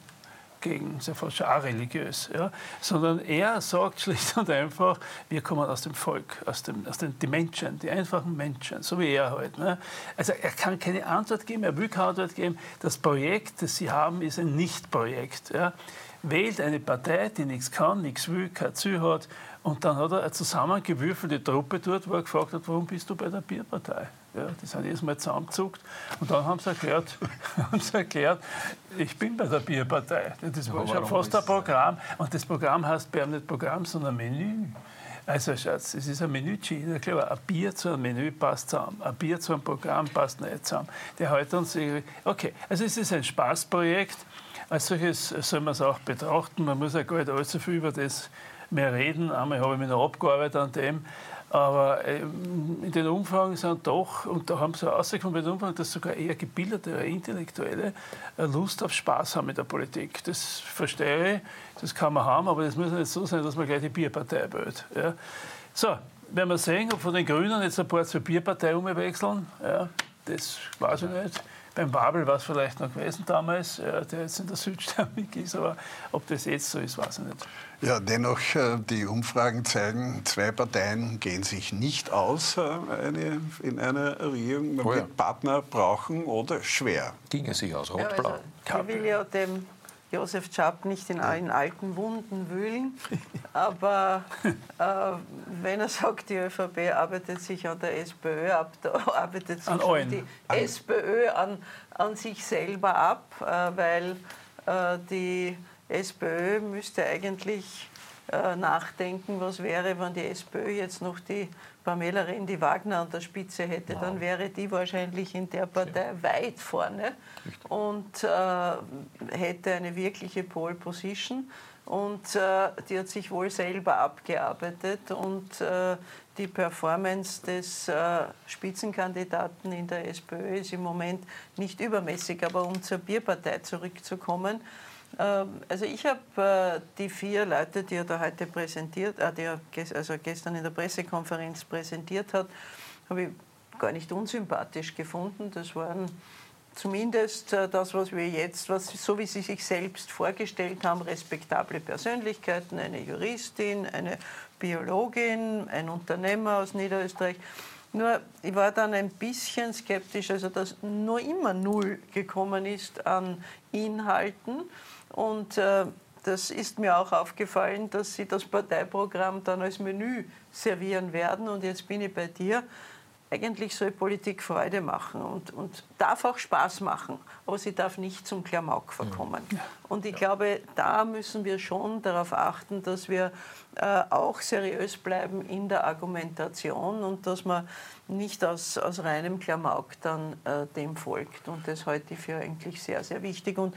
ist ja fast schon auch religiös, ja, sondern er sagt schlicht und einfach, wir kommen aus dem Volk, die Menschen, die einfachen Menschen, so wie er halt. Ne. Also er kann keine Antwort geben, er will keine Antwort geben. Das Projekt, das sie haben, ist ein Nicht-Projekt. Ja. Wählt eine Partei, die nichts kann, nichts will, kein Ziel hat. Und dann hat er eine zusammengewürfelte Truppe dort, wo er gefragt hat, warum bist du bei der Bierpartei? Ja, die sind jedes Mal zusammengezuckt. Und dann haben sie erklärt, ich bin bei der Bierpartei. Das war schon fast ein Programm. Und das Programm heißt bei ihm nicht Programm, sondern Menü. Also Schatz, es ist ein Menü-Cheat. Klar, ein Bier zu einem Menü passt zusammen. Ein Bier zu einem Programm passt nicht zusammen. Der hält uns okay, also es ist ein Spaßprojekt. Als solches soll man es auch betrachten. Man muss ja gar nicht allzu viel über das mehr reden. Einmal habe ich mich noch abgearbeitet an dem. Aber in den Umfragen sind doch, und da haben sie herausgefunden bei den Umfragen, dass sogar eher gebildete oder Intellektuelle Lust auf Spaß haben mit der Politik. Das verstehe ich, das kann man haben, aber das muss nicht so sein, dass man gleich die Bierpartei wählt. Ja. So, werden wir sehen, ob von den Grünen jetzt ein paar zur Bierpartei umwechseln. Ja, das weiß ich nicht. Beim Babel war es vielleicht noch gewesen damals, der jetzt in der Südsternweg ist, aber ob das jetzt so ist, weiß ich nicht. Ja, dennoch, die Umfragen zeigen, 2 Parteien gehen sich nicht aus in einer Regierung. Man wird Partner brauchen oder schwer. Ginge sich aus, rot-blau. Ich will ja dem Josef Czap nicht in allen alten Wunden wühlen, aber wenn er sagt, die ÖVP arbeitet sich an der SPÖ ab, da arbeitet sich die SPÖ an sich selber ab, weil die SPÖ müsste eigentlich nachdenken, was wäre, wenn die SPÖ jetzt noch die Pamela Rendi-Wagner an der Spitze hätte, dann wäre die wahrscheinlich in der Partei weit vorne und hätte eine wirkliche Pole Position. Und die hat sich wohl selber abgearbeitet und die Performance des Spitzenkandidaten in der SPÖ ist im Moment nicht übermäßig. Aber um zur Bierpartei zurückzukommen, also ich habe die 4 Leute, die er da heute präsentiert, die er gestern in der Pressekonferenz präsentiert hat, habe ich gar nicht unsympathisch gefunden. Das waren zumindest das, was wir jetzt, so wie sie sich selbst vorgestellt haben, respektable Persönlichkeiten, eine Juristin, eine Biologin, ein Unternehmer aus Niederösterreich. Nur, ich war dann ein bisschen skeptisch, also dass nur immer 0 gekommen ist an Inhalten. Und das ist mir auch aufgefallen, dass sie das Parteiprogramm dann als Menü servieren werden. Und jetzt bin ich bei dir. Eigentlich soll Politik Freude machen und darf auch Spaß machen, aber sie darf nicht zum Klamauk verkommen. Und ich glaube, da müssen wir schon darauf achten, dass wir auch seriös bleiben in der Argumentation und dass man nicht aus reinem Klamauk dann dem folgt. Und das halte ich für eigentlich sehr, sehr wichtig. Und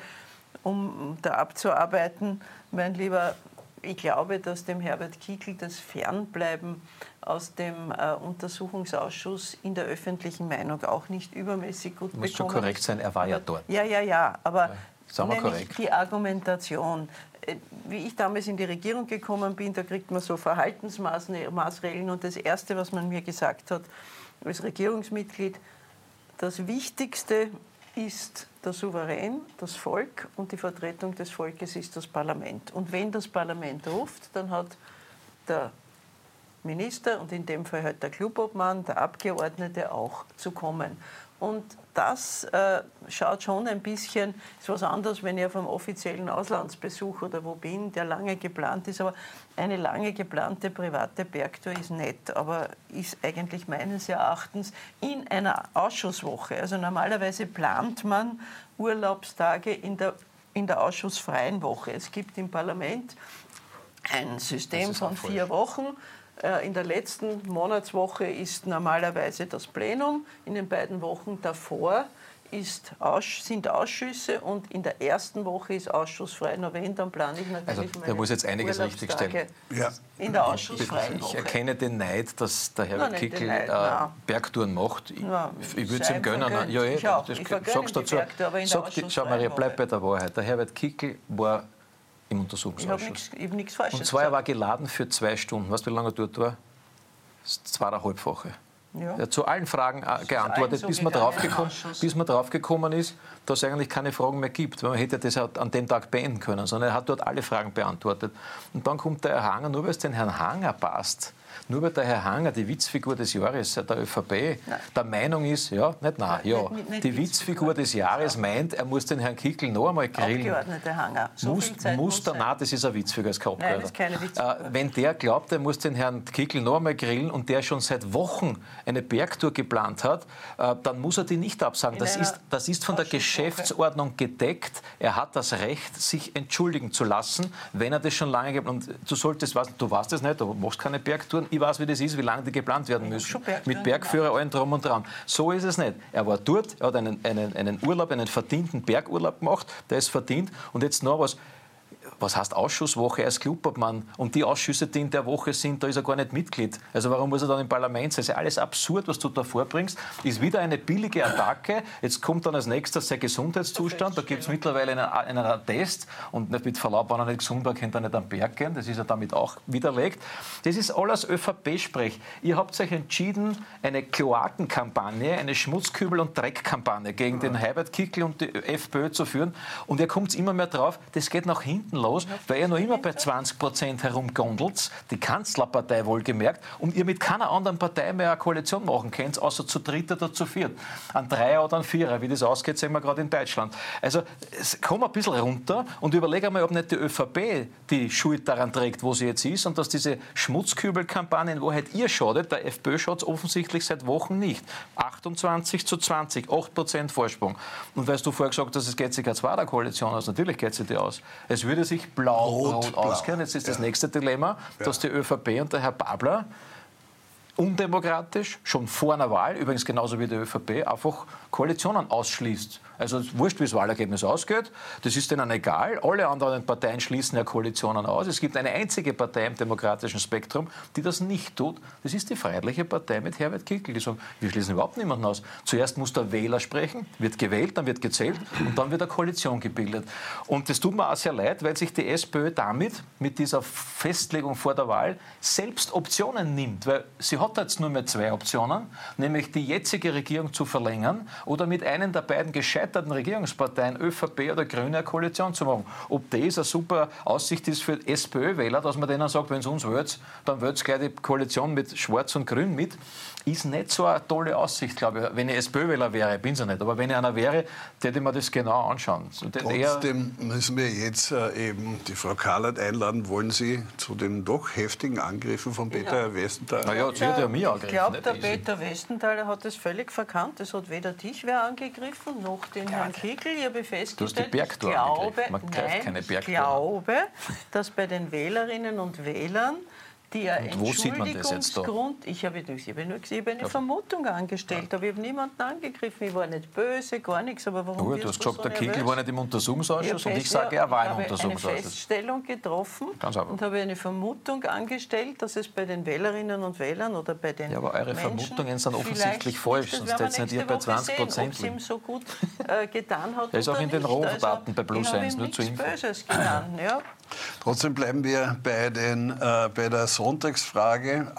um da abzuarbeiten, mein Lieber, ich glaube, dass dem Herbert Kickl das Fernbleiben aus dem Untersuchungsausschuss in der öffentlichen Meinung auch nicht übermäßig gut bekommen ist. Muss schon korrekt sein, er war ja dort. Ja, aber korrekt. Die Argumentation. Wie ich damals in die Regierung gekommen bin, da kriegt man so Verhaltensmaßregeln und das Erste, was man mir gesagt hat als Regierungsmitglied, das Wichtigste ist der Souverän, das Volk, und die Vertretung des Volkes ist das Parlament. Und wenn das Parlament ruft, dann hat der Minister und in dem Fall halt der Clubobmann, der Abgeordnete auch zu kommen. Und das schaut schon ein bisschen, ist was anderes, wenn ich auf einem offiziellen Auslandsbesuch oder wo bin, der lange geplant ist. Aber eine lange geplante private Bergtour ist nett, aber ist eigentlich meines Erachtens in einer Ausschusswoche. Also normalerweise plant man Urlaubstage in der ausschussfreien Woche. Es gibt im Parlament ein System von 4 Wochen. In der letzten Monatswoche ist normalerweise das Plenum. In den beiden Wochen davor sind Ausschüsse und in der ersten Woche ist ausschussfrei. Nur wenn, dann plane ich natürlich also, da muss jetzt einiges richtigstellen. Ja. In der ausschussfreien Woche. Ich erkenne den Neid, dass der Herbert Kickl Bergtouren macht. Ich würde es ihm gönnen. Sagst dazu. Schau, Maria, bleib bei der Wahrheit. Der Herbert Kickl war im Untersuchungsausschuss. Ich habe nichts Falsches und zwar, er war geladen für 2 Stunden. Weißt du, wie lange er dort war? 2,5-fache. Ja. Er hat zu allen Fragen geantwortet, bis man draufgekommen ist, dass es eigentlich keine Fragen mehr gibt. Weil man hätte das an dem Tag beenden können, sondern er hat dort alle Fragen beantwortet. Und dann kommt der Herr Hanger, nur weil es den Herrn Hanger passt, nur weil der Herr Hanger, die Witzfigur des Jahres der ÖVP, der Meinung ist, die Witzfigur des Jahres meint, er muss den Herrn Kickl noch einmal grillen. Abgeordnete Hanger. Das ist ein Witzfigur als Kopfgeld. Nein, das ist keine Witzfigur. Wenn der glaubt, er muss den Herrn Kickl noch einmal grillen und der schon seit Wochen eine Bergtour geplant hat, dann muss er die nicht absagen. Das ist von der Geschäftsordnung gedeckt. Er hat das Recht, sich entschuldigen zu lassen, wenn er das schon lange geplant hat. Und du weißt das nicht, du machst keine Bergtouren. Ich weiß, wie das ist, wie lange die geplant werden müssen. Mit Bergführer, allen drum und dran. So ist es nicht. Er war dort, er hat einen Urlaub, einen verdienten Bergurlaub gemacht, der ist verdient. Und jetzt noch was heißt Ausschusswoche als Clubobmann? Und die Ausschüsse, die in der Woche sind, da ist er gar nicht Mitglied. Also warum muss er dann im Parlament sein? Das ist alles absurd, was du da vorbringst. Ist wieder eine billige Attacke. Jetzt kommt dann als nächstes sein Gesundheitszustand. Da gibt es mittlerweile einen Test. Und mit Verlaub, wenn er nicht gesund war, könnte er nicht am Berg gehen. Das ist ja damit auch widerlegt. Das ist alles ÖVP-Sprech. Ihr habt euch entschieden, eine Kloakenkampagne, eine Schmutzkübel- und Dreckkampagne gegen den Herbert Kickl und die FPÖ zu führen. Und ihr kommt immer mehr drauf, das geht nach hinten los, weil ihr noch immer bei 20% herumgondelt, die Kanzlerpartei wohlgemerkt, und ihr mit keiner anderen Partei mehr eine Koalition machen könnt, außer zu 3. oder zu 4. Ein 3er oder ein 4er, wie das ausgeht, sehen wir gerade in Deutschland. Also komm ein bisschen runter und überleg einmal, ob nicht die ÖVP die Schuld daran trägt, wo sie jetzt ist, und dass diese Schmutzkübelkampagne in Wahrheit ihr schadet. Der FPÖ schaut es offensichtlich seit Wochen nicht. 28:20, 8% Vorsprung. Und weil du vorher gesagt hast, es geht sich eine Zweiter-Koalition aus, natürlich geht sie die aus. Es würde sich blau-rot ausgehen. Jetzt ist das nächste Dilemma, dass die ÖVP und der Herr Babler undemokratisch, schon vor einer Wahl, übrigens genauso wie die ÖVP, einfach Koalitionen ausschließt. Also wurscht, wie das Wahlergebnis ausgeht, das ist denen egal. Alle anderen Parteien schließen ja Koalitionen aus. Es gibt eine einzige Partei im demokratischen Spektrum, die das nicht tut. Das ist die Freiheitliche Partei mit Herbert Kickl. Die sagen, wir schließen überhaupt niemanden aus. Zuerst muss der Wähler sprechen, wird gewählt, dann wird gezählt und dann wird eine Koalition gebildet. Und das tut mir auch sehr leid, weil sich die SPÖ damit, mit dieser Festlegung vor der Wahl, selbst Optionen nimmt. Weil sie hat jetzt nur mehr 2 Optionen, nämlich die jetzige Regierung zu verlängern oder mit einem der beiden gescheiterten Regierungsparteien, ÖVP oder Grüne, eine Koalition zu machen. Ob das eine super Aussicht ist für SPÖ-Wähler, dass man denen sagt, wenn es uns wählt, dann wählt es gleich die Koalition mit Schwarz und Grün mit, ist nicht so eine tolle Aussicht, glaube ich. Wenn ich SPÖ-Wähler wäre, bin ich ja nicht, aber wenn ich einer wäre, würde ich mir das genau anschauen. Trotzdem müssen wir jetzt eben die Frau Kahlert einladen. Wollen Sie zu den doch heftigen Angriffen von Peter Westenthaler? Na ja, sie hat ja mich angegriffen. Ich glaube, der Peter Westenthaler hat das völlig verkannt. Es hat weder dich wer angegriffen, noch den Herrn Kickl. Ich habe festgestellt, ich glaube, dass bei den Wählerinnen und Wählern die Entschuldigungsgrund, ich habe eine Vermutung angestellt, aber ich habe niemanden angegriffen, ich war nicht böse, gar nichts, aber warum du hast gesagt, der Kickl war nicht im Untersuchungsausschuss und ich sage, er war im Untersuchungsausschuss. Ich habe eine Feststellung getroffen und habe eine Vermutung angestellt, dass es bei den Wählerinnen und Wählern oder bei den aber eure Menschen Vermutungen sind offensichtlich falsch, sonst seid ihr nicht bei 20%. Ob es ihm so gut getan hat. Er ist auch in den Rohdaten bei Plus 1, nur zu Info. Böses getan, ja. Trotzdem bleiben wir bei der Sonntagsfrage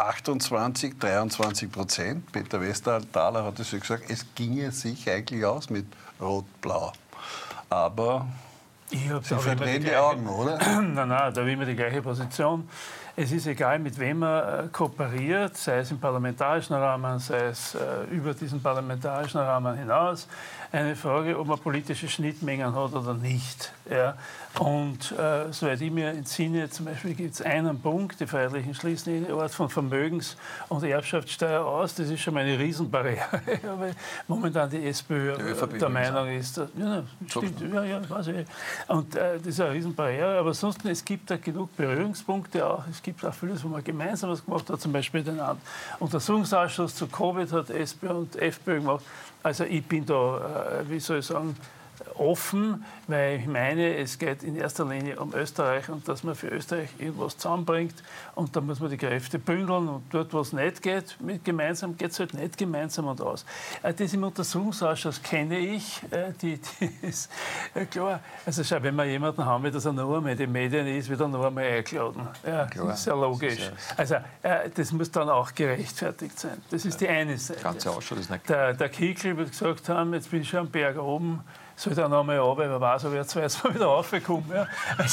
23%. Peter Westenthaler hat es ja gesagt, es ginge sich eigentlich aus mit Rot-Blau. Aber Sie verdrehen die Augen, oder? Nein, da habe ich immer die gleiche Position. Es ist egal, mit wem man kooperiert, sei es im parlamentarischen Rahmen, sei es über diesen parlamentarischen Rahmen hinaus. Eine Frage, ob man politische Schnittmengen hat oder nicht. Ja. Und soweit ich mir entsinne, zum Beispiel gibt es einen Punkt, die Freiheitlichen schließen eine Art von Vermögens- und Erbschaftssteuer aus. Das ist schon mal eine Riesenbarriere, weil momentan die SPÖ der Meinung ist, stimmt, weiß ich. Und das ist eine Riesenbarriere. Aber ansonsten, es gibt da genug Berührungspunkte auch. Es gibt auch vieles, wo man gemeinsam was gemacht hat. Zum Beispiel den Untersuchungsausschuss zu Covid hat SPÖ und FPÖ gemacht. Also ich bin da, wie soll ich sagen, offen, weil ich meine, es geht in erster Linie um Österreich und dass man für Österreich irgendwas zusammenbringt und da muss man die Kräfte bündeln und dort, wo es nicht geht, mit gemeinsam geht es halt nicht gemeinsam und aus. Das im Untersuchungsausschuss kenne ich, die ist klar. Also schau, wenn wir jemanden haben, dass er noch einmal in den Medien ist, wird er noch einmal eingeladen. Ja, das ist ja logisch. Also das muss dann auch gerechtfertigt sein. Das ist die eine Seite. Ganze Ausschuss ist nicht der Kickl wird gesagt haben, jetzt bin ich schon am Berg oben, soll ich dann nochmal runter, weil man weiß, ob ich jetzt mal wieder raufkomme. Ja.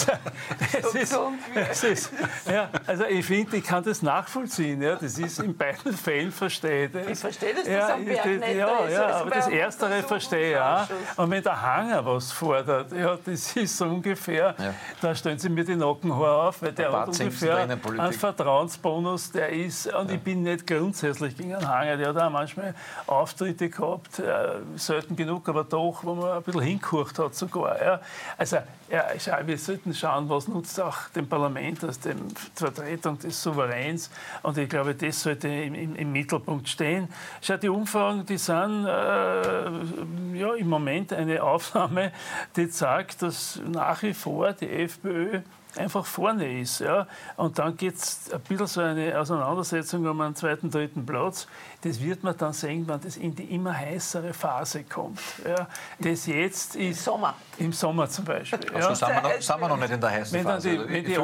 Also ich finde, ich kann das nachvollziehen. Ja. Das ist in beiden Fällen verstehe ich das. Ich verstehe das, dass am Berg nicht aber das Erstere verstehe ich auch. Und wenn der Hanger was fordert, ja, das ist so ungefähr, da stellen Sie mir die Nackenhaare auf, weil der hat ungefähr einen Vertrauensbonus, der ist, und ich bin nicht grundsätzlich gegen einen Hanger, der hat auch manchmal Auftritte gehabt, selten genug, aber doch, wo man ein bisschen hingekocht hat sogar. Ja. Also wir sollten schauen, was nutzt auch dem Parlament als der Vertretung des Souveräns. Und ich glaube, das sollte im Mittelpunkt stehen. Schau, die Umfragen, die sind im Moment eine Aufnahme, die zeigt, dass nach wie vor die FPÖ einfach vorne ist. Ja. Und dann geht es ein bisschen so eine Auseinandersetzung um einen zweiten, dritten Platz. Das wird man dann sehen, wenn das in die immer heißere Phase kommt. Ja. Das jetzt ist im Sommer zum Beispiel. Also sind wir noch nicht in der heißen Phase. Wenn die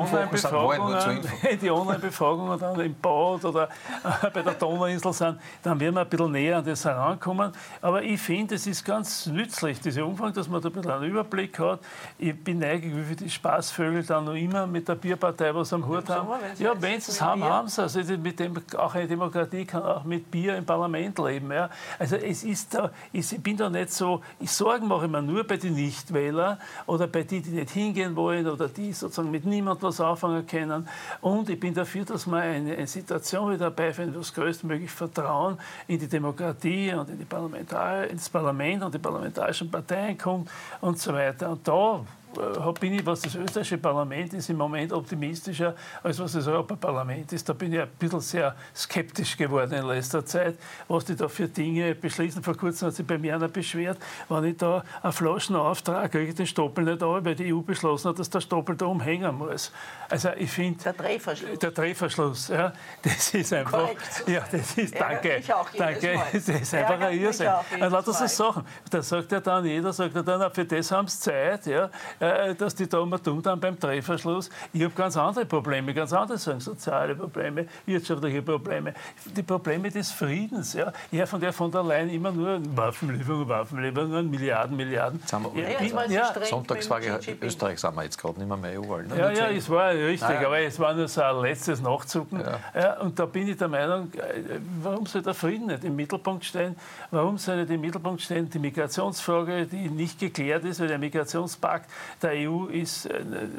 Online-Befragungen dann im Bad oder bei der Donauinsel sind, dann werden wir ein bisschen näher an das herankommen. Aber ich finde, es ist ganz nützlich, diese Umfang, dass man da ein bisschen einen Überblick hat. Ich bin neugierig, wie viele die Spaßvögel dann noch immer mit der Bierpartei was am Hut haben. Ja, wenn sie es haben, haben sie es. Also mit dem, auch eine Demokratie kann auch mit Bier im Parlament leben. Ja. Also es ist da, ich bin da nicht so, Sorgen mache ich mir nur bei den Nichtwählern oder bei denen, die nicht hingehen wollen oder die sozusagen mit niemandem was anfangen können. Und ich bin dafür, dass man eine Situation wieder herbeiführen, wo das größtmöglich Vertrauen in die Demokratie und in ins Parlament und die parlamentarischen Parteien kommt und so weiter. Und da bin ich, was das österreichische Parlament ist, im Moment optimistischer, als was das Europaparlament ist. Da bin ich ein bisschen sehr skeptisch geworden in letzter Zeit, was die da für Dinge beschließen. Vor kurzem hat sich bei mir einer beschwert, wenn ich da eine Flaschenauftrag kriege, ich den Stoppel nicht an, weil die EU beschlossen hat, dass der Stoppel da umhängen muss. Also ich finde... Der Drehverschluss, ja, das ist einfach... Korrekt. Ja, das ist, danke. Das ist einfach ein Irrsinn. Lauter so Sachen. Da sagt ja dann jeder, für das haben sie Zeit, ja, dass die da immer tun dann beim Drehverschluss. Ich habe ganz andere Probleme, ganz andere Sachen, soziale Probleme, wirtschaftliche Probleme, die Probleme des Friedens. Ja. Von der Leyen immer nur Waffenlieferungen, Milliarden. Sonntagsfrage Österreich sind wir jetzt gerade nicht mehr EU. Ne? Ja, es war richtig, aber es war nur so ein letztes Nachzucken. Ja, und da bin ich der Meinung, warum soll der Frieden nicht im Mittelpunkt stehen? Warum soll nicht im Mittelpunkt stehen die Migrationsfrage, die nicht geklärt ist, weil der Migrationspakt der EU ist,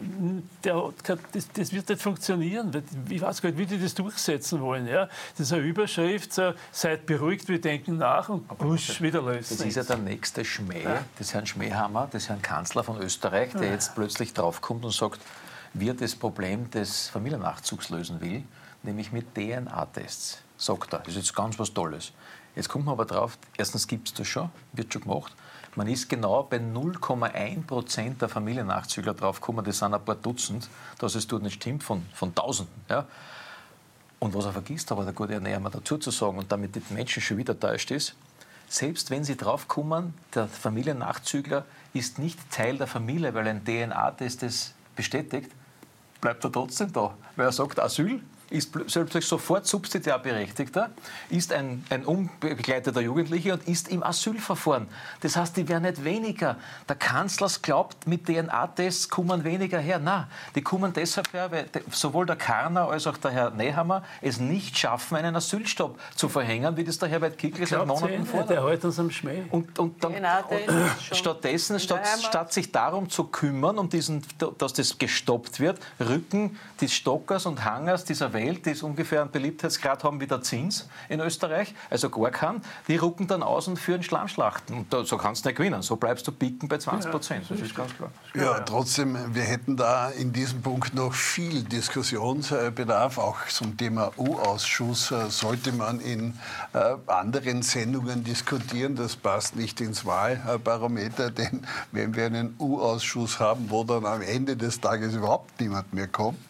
das wird nicht funktionieren. Ich weiß gar nicht, wie die das durchsetzen wollen. Ja? Das ist eine Überschrift, so, seid beruhigt, wir denken nach und Busch, wieder löst. Das ist ja der nächste Schmäh des Herrn Schmähhammer, des Herrn Kanzler von Österreich, der jetzt plötzlich draufkommt und sagt, wie er das Problem des Familiennachzugs lösen will, nämlich mit DNA-Tests, sagt er. Das ist jetzt ganz was Tolles. Jetzt kommt man aber drauf, erstens gibt es das schon, wird schon gemacht. Man ist genau bei 0,1% der Familiennachzügler draufgekommen, das sind ein paar Dutzend, dass es dort nicht stimmt, von Tausenden. Ja. Und was er vergisst, aber der gute Ernährer dazu zu sagen und damit die Menschen schon wieder täuscht ist, selbst wenn sie draufkommen, der Familiennachzügler ist nicht Teil der Familie, weil ein DNA-Test das bestätigt, bleibt er trotzdem da. Weil er sagt, Asyl, ist plötzlich sofort Subsidiarberechtigter, ist ein unbegleiteter Jugendlicher und ist im Asylverfahren. Das heißt, die werden nicht weniger. Der Kanzler glaubt, mit DNA-Tests kommen weniger her. Nein, die kommen deshalb her, weil sowohl der Karner als auch der Herr Nehammer es nicht schaffen, einen Asylstopp zu verhängen, wie das der Herbert Kickl seit Monaten fordert. Der hält uns am Schmäh. Und dann stattdessen, statt sich darum zu kümmern, dass das gestoppt wird, rücken die Stockers und Hangers dieser Welt, die ungefähr einen Beliebtheitsgrad haben wie der Zins in Österreich, also gar keinen, die rucken dann aus und führen Schlammschlachten. Und so kannst du nicht gewinnen. So bleibst du picken bei 20%. Das ist ganz klar. Ja, trotzdem, wir hätten da in diesem Punkt noch viel Diskussionsbedarf. Auch zum Thema U-Ausschuss sollte man in anderen Sendungen diskutieren. Das passt nicht ins Wahlbarometer, denn wenn wir einen U-Ausschuss haben, wo dann am Ende des Tages überhaupt niemand mehr kommt,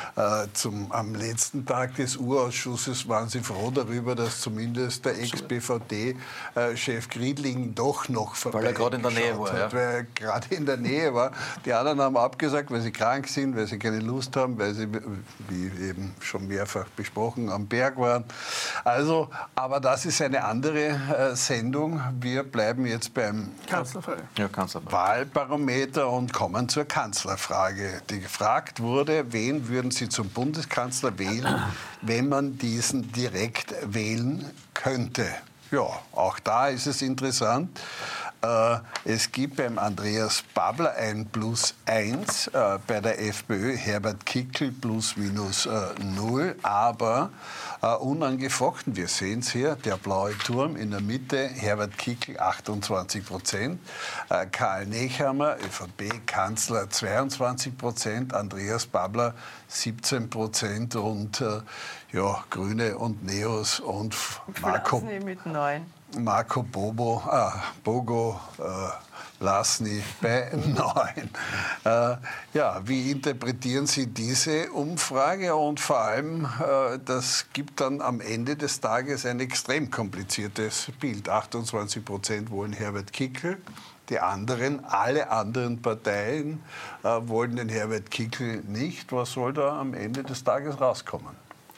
am letzten Tag des U-Ausschusses waren Sie froh darüber, dass zumindest der Ex-BVD-Chef Griedling doch noch weil er gerade in der Nähe war. Weil er gerade in der Nähe war. Die anderen haben abgesagt, weil sie krank sind, weil sie keine Lust haben, weil sie, wie eben schon mehrfach besprochen, am Berg waren. Also, aber das ist eine andere Sendung. Wir bleiben jetzt beim Wahlbarometer und kommen zur Kanzlerfrage, die gefragt wurde, wen würden Sie zum Bundeskanzler wählen, wenn man diesen direkt wählen könnte? Ja, auch da ist es interessant. Es gibt beim Andreas Babler ein +1, bei der FPÖ Herbert Kickl +/- aber unangefochten, wir sehen es hier, der blaue Turm in der Mitte, Herbert Kickl 28%, Karl Nehammer, ÖVP-Kanzler 22%, Andreas Babler 17% und Grüne und Neos und Marco Bogo Lasny bei 9. Wie interpretieren Sie diese Umfrage? Und vor allem, das gibt dann am Ende des Tages ein extrem kompliziertes Bild. 28% wollen Herbert Kickl. Alle anderen Parteien wollen den Herbert Kickl nicht. Was soll da am Ende des Tages rauskommen?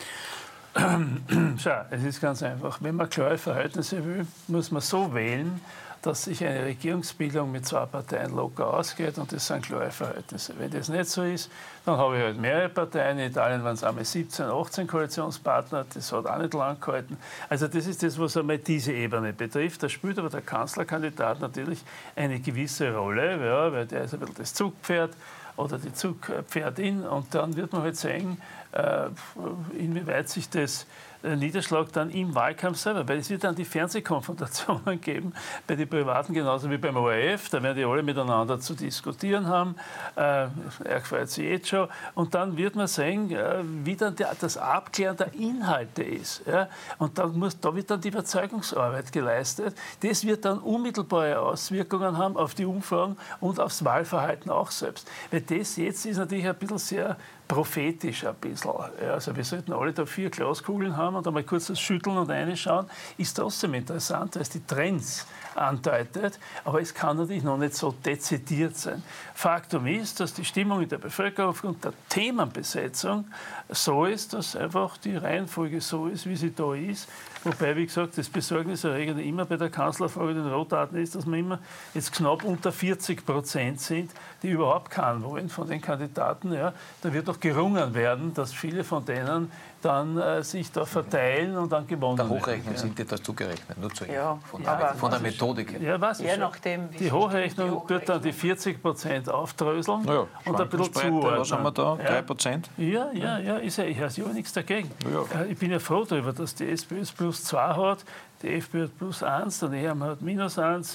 Schau, es ist ganz einfach. Wenn man klare Verhältnisse will, muss man so wählen, dass sich eine Regierungsbildung mit 2 Parteien locker ausgeht und das sind klare Verhältnisse. Wenn das nicht so ist, dann habe ich halt mehrere Parteien. In Italien waren es einmal 17, 18 Koalitionspartner, das hat auch nicht lang gehalten. Also das ist das, was einmal diese Ebene betrifft. Da spielt aber der Kanzlerkandidat natürlich eine gewisse Rolle, weil der ist ein bisschen das Zugpferd oder die Zugpferdin und dann wird man halt sehen, inwieweit sich das Niederschlag dann im Wahlkampf selber, weil es wird dann die Fernsehkonfrontationen geben, bei den Privaten genauso wie beim ORF, da werden die alle miteinander zu diskutieren haben, er freut sich jetzt schon und dann wird man sehen, wie dann das Abklären der Inhalte ist. Ja? Und da wird dann die Überzeugungsarbeit geleistet, das wird dann unmittelbare Auswirkungen haben auf die Umfragen und aufs Wahlverhalten auch selbst. Weil das jetzt ist natürlich ein bisschen sehr prophetisch ein bisschen. Ja, also wir sollten alle da 4 Glaskugeln haben und einmal kurz das Schütteln und reinschauen. Ist trotzdem interessant, weil es die Trends andeutet, aber es kann natürlich noch nicht so dezidiert sein. Faktum ist, dass die Stimmung in der Bevölkerung aufgrund der Themenbesetzung so ist, dass einfach die Reihenfolge so ist, wie sie da ist. Wobei, wie gesagt, das Besorgniserregende immer bei der Kanzlerfrage den Rohdaten ist, dass wir immer jetzt knapp unter 40% sind, die überhaupt keinen wollen von den Kandidaten. Ja. Da wird doch gerungen werden, dass viele von denen dann sich da verteilen und dann gewonnen werden. Der Hochrechnung sind dir das zugerechnet, nur zu ja, von der Methodik her. Ja, was je nachdem, die Hochrechnung wird dann die 40% aufdröseln und ein bisschen zuordnen. Was haben wir da? 3%? Ja, ich habe ja nichts dagegen. Ja. Ich bin ja froh darüber, dass die SPÖ +2 hat, die FPÖ hat +1, der Nehammer hat -1.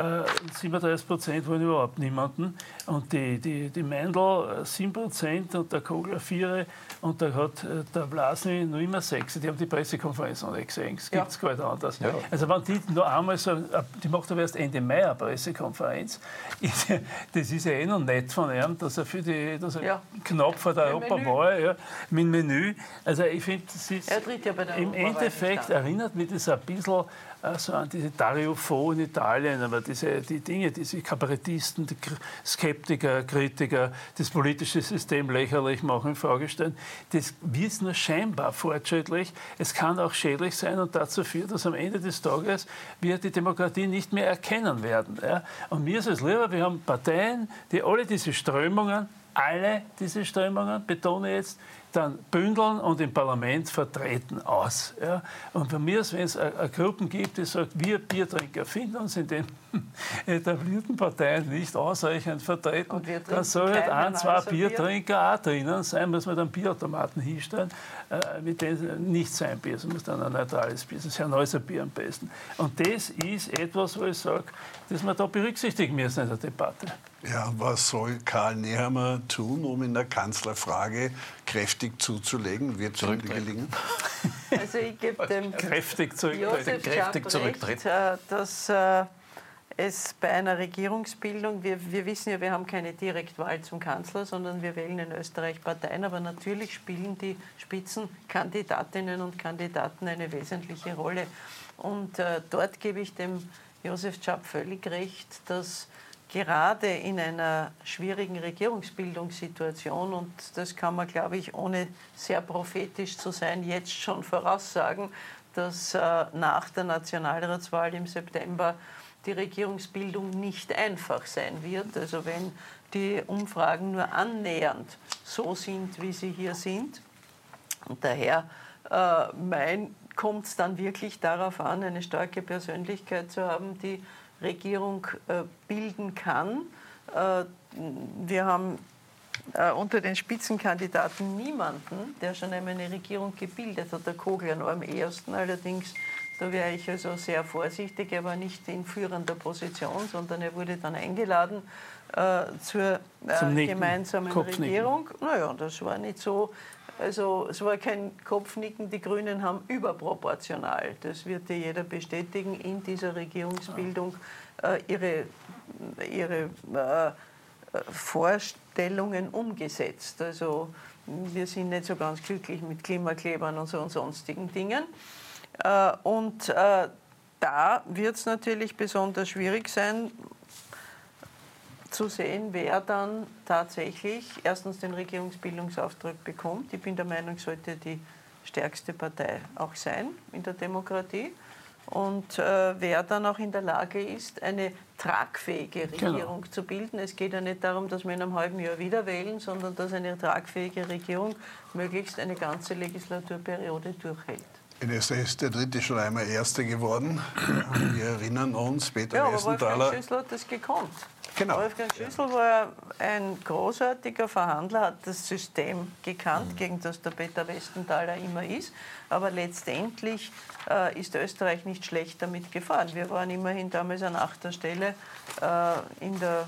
37% wollen überhaupt niemanden. Und die Meindl 7% und der Kogler 4% und da hat der Blasny noch immer 6%. Die haben die Pressekonferenz noch nicht gesehen. Das gibt es gar nicht anders. Ja. Also wenn die noch einmal so, die macht aber erst Ende Mai eine Pressekonferenz, das ist ja eh noch nett von ihm, dass er knapp vor der Europawahl mit dem Menü. Also ich finde, das ist im Endeffekt erinnert mich das ein bisschen so an diese Dario Fo in Italien, aber die Dinge, diese Kabarettisten, die Skeptiker, Kritiker, das politische System lächerlich machen, in Frage stellen, das wird nur scheinbar fortschrittlich. Es kann auch schädlich sein und dazu führt, dass am Ende des Tages wir die Demokratie nicht mehr erkennen werden. Ja? Und mir ist es lieber, wir haben Parteien, die alle diese Strömungen, betone jetzt, dann bündeln und im Parlament vertreten aus. Ja? Und bei mir ist, wenn es Gruppen gibt, die sagen, wir Biertrinker finden uns in den etablierten Parteien nicht ausreichend vertreten, dann soll halt 1, 2 Biertrinker auch drinnen sein, muss man dann Bierautomaten hinstellen, mit denen nicht sein Bier, es muss dann ein neutrales Bier, das ist ein neues Bier am besten. Und das ist etwas, wo ich sage, dass wir da berücksichtigen müssen in der Debatte. Ja, was soll Karl Nehammer tun, um in der Kanzlerfrage kräftig zuzulegen? Wird es ihm gelingen? Also ich gebe dem kräftig Josef Schaap recht, dass es bei einer Regierungsbildung, wir wissen ja, wir haben keine Direktwahl zum Kanzler, sondern wir wählen in Österreich Parteien, aber natürlich spielen die Spitzenkandidatinnen und Kandidaten eine wesentliche Rolle. Und dort gebe ich dem Josef Schaap völlig recht, dass gerade in einer schwierigen Regierungsbildungssituation, und das kann man, glaube ich, ohne sehr prophetisch zu sein, jetzt schon voraussagen, dass nach der Nationalratswahl im September die Regierungsbildung nicht einfach sein wird. Also wenn die Umfragen nur annähernd so sind, wie sie hier sind. Und daher kommt es dann wirklich darauf an, eine starke Persönlichkeit zu haben, die Regierung bilden kann. Wir haben unter den Spitzenkandidaten niemanden, der schon einmal eine Regierung gebildet hat. Der Kogler noch am ehesten, allerdings, da wäre ich also sehr vorsichtig. Er war nicht in führender Position, sondern er wurde dann eingeladen zur gemeinsamen Regierung. Naja, das war nicht so. Also es war kein Kopfnicken, die Grünen haben überproportional, das wird dir jeder bestätigen, in dieser Regierungsbildung ihre Vorstellungen umgesetzt. Also wir sind nicht so ganz glücklich mit Klimaklebern und so und sonstigen Dingen. Und da wird es natürlich besonders schwierig sein, zu sehen, wer dann tatsächlich erstens den Regierungsbildungsauftrag bekommt. Ich bin der Meinung, sollte die stärkste Partei auch sein in der Demokratie. Und wer dann auch in der Lage ist, eine tragfähige Regierung zu bilden. Es geht ja nicht darum, dass wir in einem halben Jahr wieder wählen, sondern dass eine tragfähige Regierung möglichst eine ganze Legislaturperiode durchhält. Ines, ist der dritte schon einmal Erster geworden. Wir erinnern uns, Peter Westenthaler. Wolfgang Schüssel hat das gekonnt. Genau. Wolfgang Schüssel war ein großartiger Verhandler, hat das System gekannt, gegen das der Peter Westenthaler immer ist. Aber letztendlich ist Österreich nicht schlecht damit gefahren. Wir waren immerhin damals an 8. Stelle in der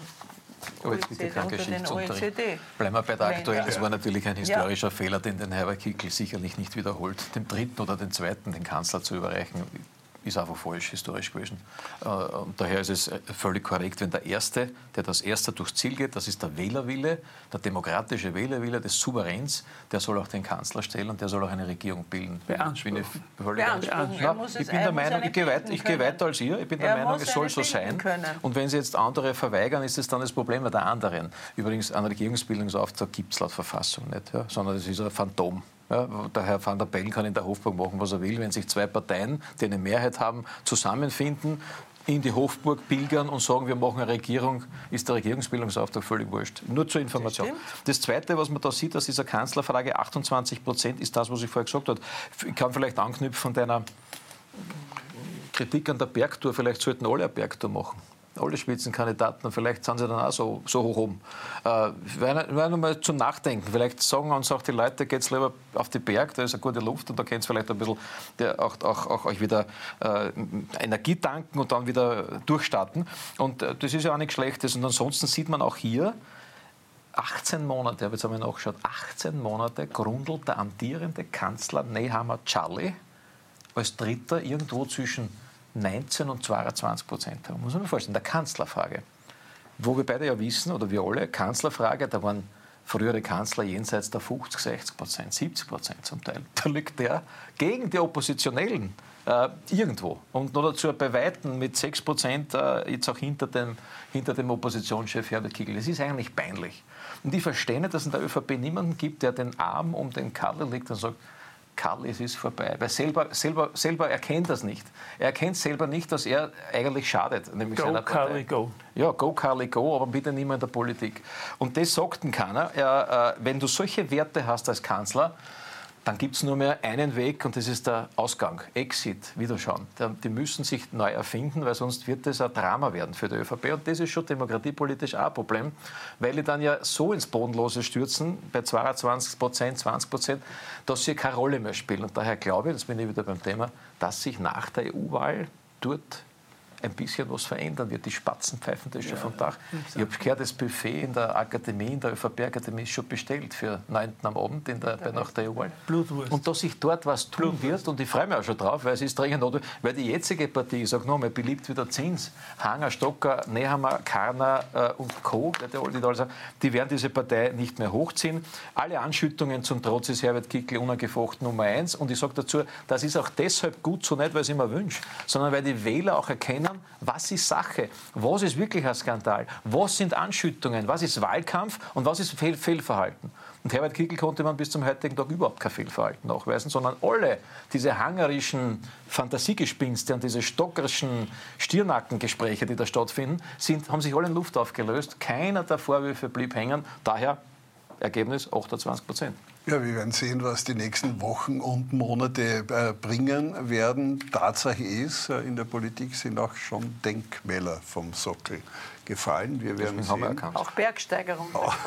OECD. Bleiben wir bei der aktuellen. Das war natürlich ein historischer Fehler, den Herbert Kickl sicherlich nicht wiederholt. Dem dritten oder den zweiten, den Kanzler zu überreichen, ist einfach falsch historisch gewesen. Und daher ist es völlig korrekt, wenn der Erste, der das Erste durchs Ziel geht, das ist der Wählerwille, der demokratische Wählerwille des Souveräns, der soll auch den Kanzler stellen und der soll auch eine Regierung bilden. Ich bin der Meinung, ich gehe weiter als ihr. Ich bin der Meinung, es soll so sein. Und wenn Sie jetzt andere verweigern, ist es dann das Problem der anderen. Übrigens, einen Regierungsbildungsauftrag gibt es laut Verfassung nicht, sondern es ist ein Phantom. Ja, der Herr van der Bellen kann in der Hofburg machen, was er will. Wenn sich zwei Parteien, die eine Mehrheit haben, zusammenfinden, in die Hofburg pilgern und sagen, wir machen eine Regierung, ist der Regierungsbildungsauftrag völlig wurscht. Nur zur Information. Das Zweite, was man da sieht, aus dieser Kanzlerfrage, 28% ist das, was ich vorher gesagt habe. Ich kann vielleicht anknüpfen von deiner Kritik an der Bergtour. Vielleicht sollten alle eine Bergtour machen. Alle Spitzenkandidaten, vielleicht sind sie dann auch so hoch oben. Wäre mal zum Nachdenken. Vielleicht sagen uns auch die Leute, geht's lieber auf den Berg, da ist eine gute Luft und da könnt ihr vielleicht ein bisschen auch euch wieder Energie tanken und dann wieder durchstarten. Und das ist ja auch nichts Schlechtes. Und ansonsten sieht man auch hier, 18 Monate, habe ich jetzt einmal nachgeschaut, 18 Monate grundelt der amtierende Kanzler Nehammer Charlie als Dritter irgendwo zwischen 19 und 22%. Muss man sich vorstellen, der Kanzlerfrage. Wo wir beide ja wissen, oder wir alle, Kanzlerfrage, da waren frühere Kanzler jenseits der 50%, 60%, 70% zum Teil. Da liegt der gegen die Oppositionellen irgendwo. Und noch dazu bei Weitem mit 6% jetzt auch hinter dem Oppositionschef Herbert Kickl. Das ist eigentlich peinlich. Und ich verstehe nicht, dass es in der ÖVP niemanden gibt, der den Arm um den Karl legt und sagt, Karl, es ist vorbei. Weil selber erkennt das nicht. Er erkennt selber nicht, dass er eigentlich schadet. Nämlich Go, seiner Partei. Karli, go. Ja, go, Karli, go, aber bitte nicht mehr in der Politik. Und das sagt ihm keiner. Wenn du solche Werte hast als Kanzler, dann gibt es nur mehr einen Weg und das ist der Ausgang, Exit, Wiederschauen. Die müssen sich neu erfinden, weil sonst wird das ein Drama werden für die ÖVP. Und das ist schon demokratiepolitisch auch ein Problem, weil die dann ja so ins Bodenlose stürzen, bei 22%, 20%, dass sie keine Rolle mehr spielen. Und daher glaube ich, das bin ich wieder beim Thema, dass sich nach der EU-Wahl dort ein bisschen was verändern wird. Die Spatzen pfeifen das schon vom Dach. Ich habe gehört, das Buffet in der Akademie, in der ÖVP-Akademie ist schon bestellt für 9. am Abend nach der EU-Wahl. Blutwurst. Und dass sich dort was tun wird, und ich freue mich auch schon drauf, weil es ist dringend notwendig, weil die jetzige Partie, ich sage nochmal, beliebt wieder Zins, Hanger, Stocker, Nehammer, Karner und Co., die werden diese Partei nicht mehr hochziehen. Alle Anschüttungen zum Trotz ist Herbert Kickl unangefochten Nummer 1. Und ich sage dazu, das ist auch deshalb gut so, nicht weil ich es immer wünsche, sondern weil die Wähler auch erkennen, was ist Sache, was ist wirklich ein Skandal, was sind Anschüttungen, was ist Wahlkampf und was ist Fehlverhalten. Und Herbert Kickl konnte man bis zum heutigen Tag überhaupt kein Fehlverhalten nachweisen, sondern alle diese hangerischen Fantasiegespinste und diese stockerischen Stirnackengespräche, die da stattfinden, haben sich alle in Luft aufgelöst. Keiner der Vorwürfe blieb hängen. Daher Ergebnis 28%. Ja, wir werden sehen, was die nächsten Wochen und Monate bringen werden. Tatsache ist, in der Politik sind auch schon Denkmäler vom Sockel gefallen. Wir werden sehen. Auch Bergsteigerung.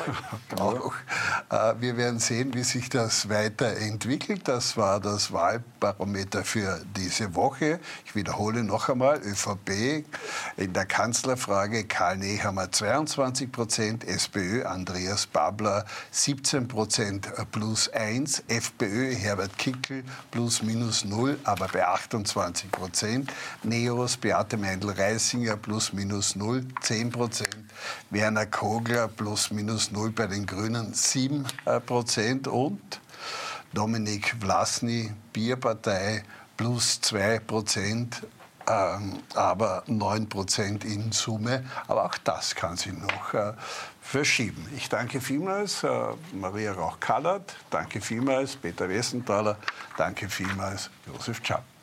Wir werden sehen, wie sich das weiterentwickelt. Das war das Wahlbarometer für diese Woche. Ich wiederhole noch einmal, ÖVP in der Kanzlerfrage Karl Nehammer 22%, SPÖ Andreas Babler 17% plus 1, FPÖ Herbert Kickl plus minus 0, aber bei 28%, NEOS Beate Meindl-Reisinger plus minus 0, 10%, Werner Kogler plus minus 0 bei den Grünen 7% und Dominik Vlasny, Bierpartei, plus 2%, aber 9% in Summe. Aber auch das kann sich noch verschieben. Ich danke vielmals Maria Rauch-Kallert, danke vielmals Peter Wessenthaler, danke vielmals Josef Schaap.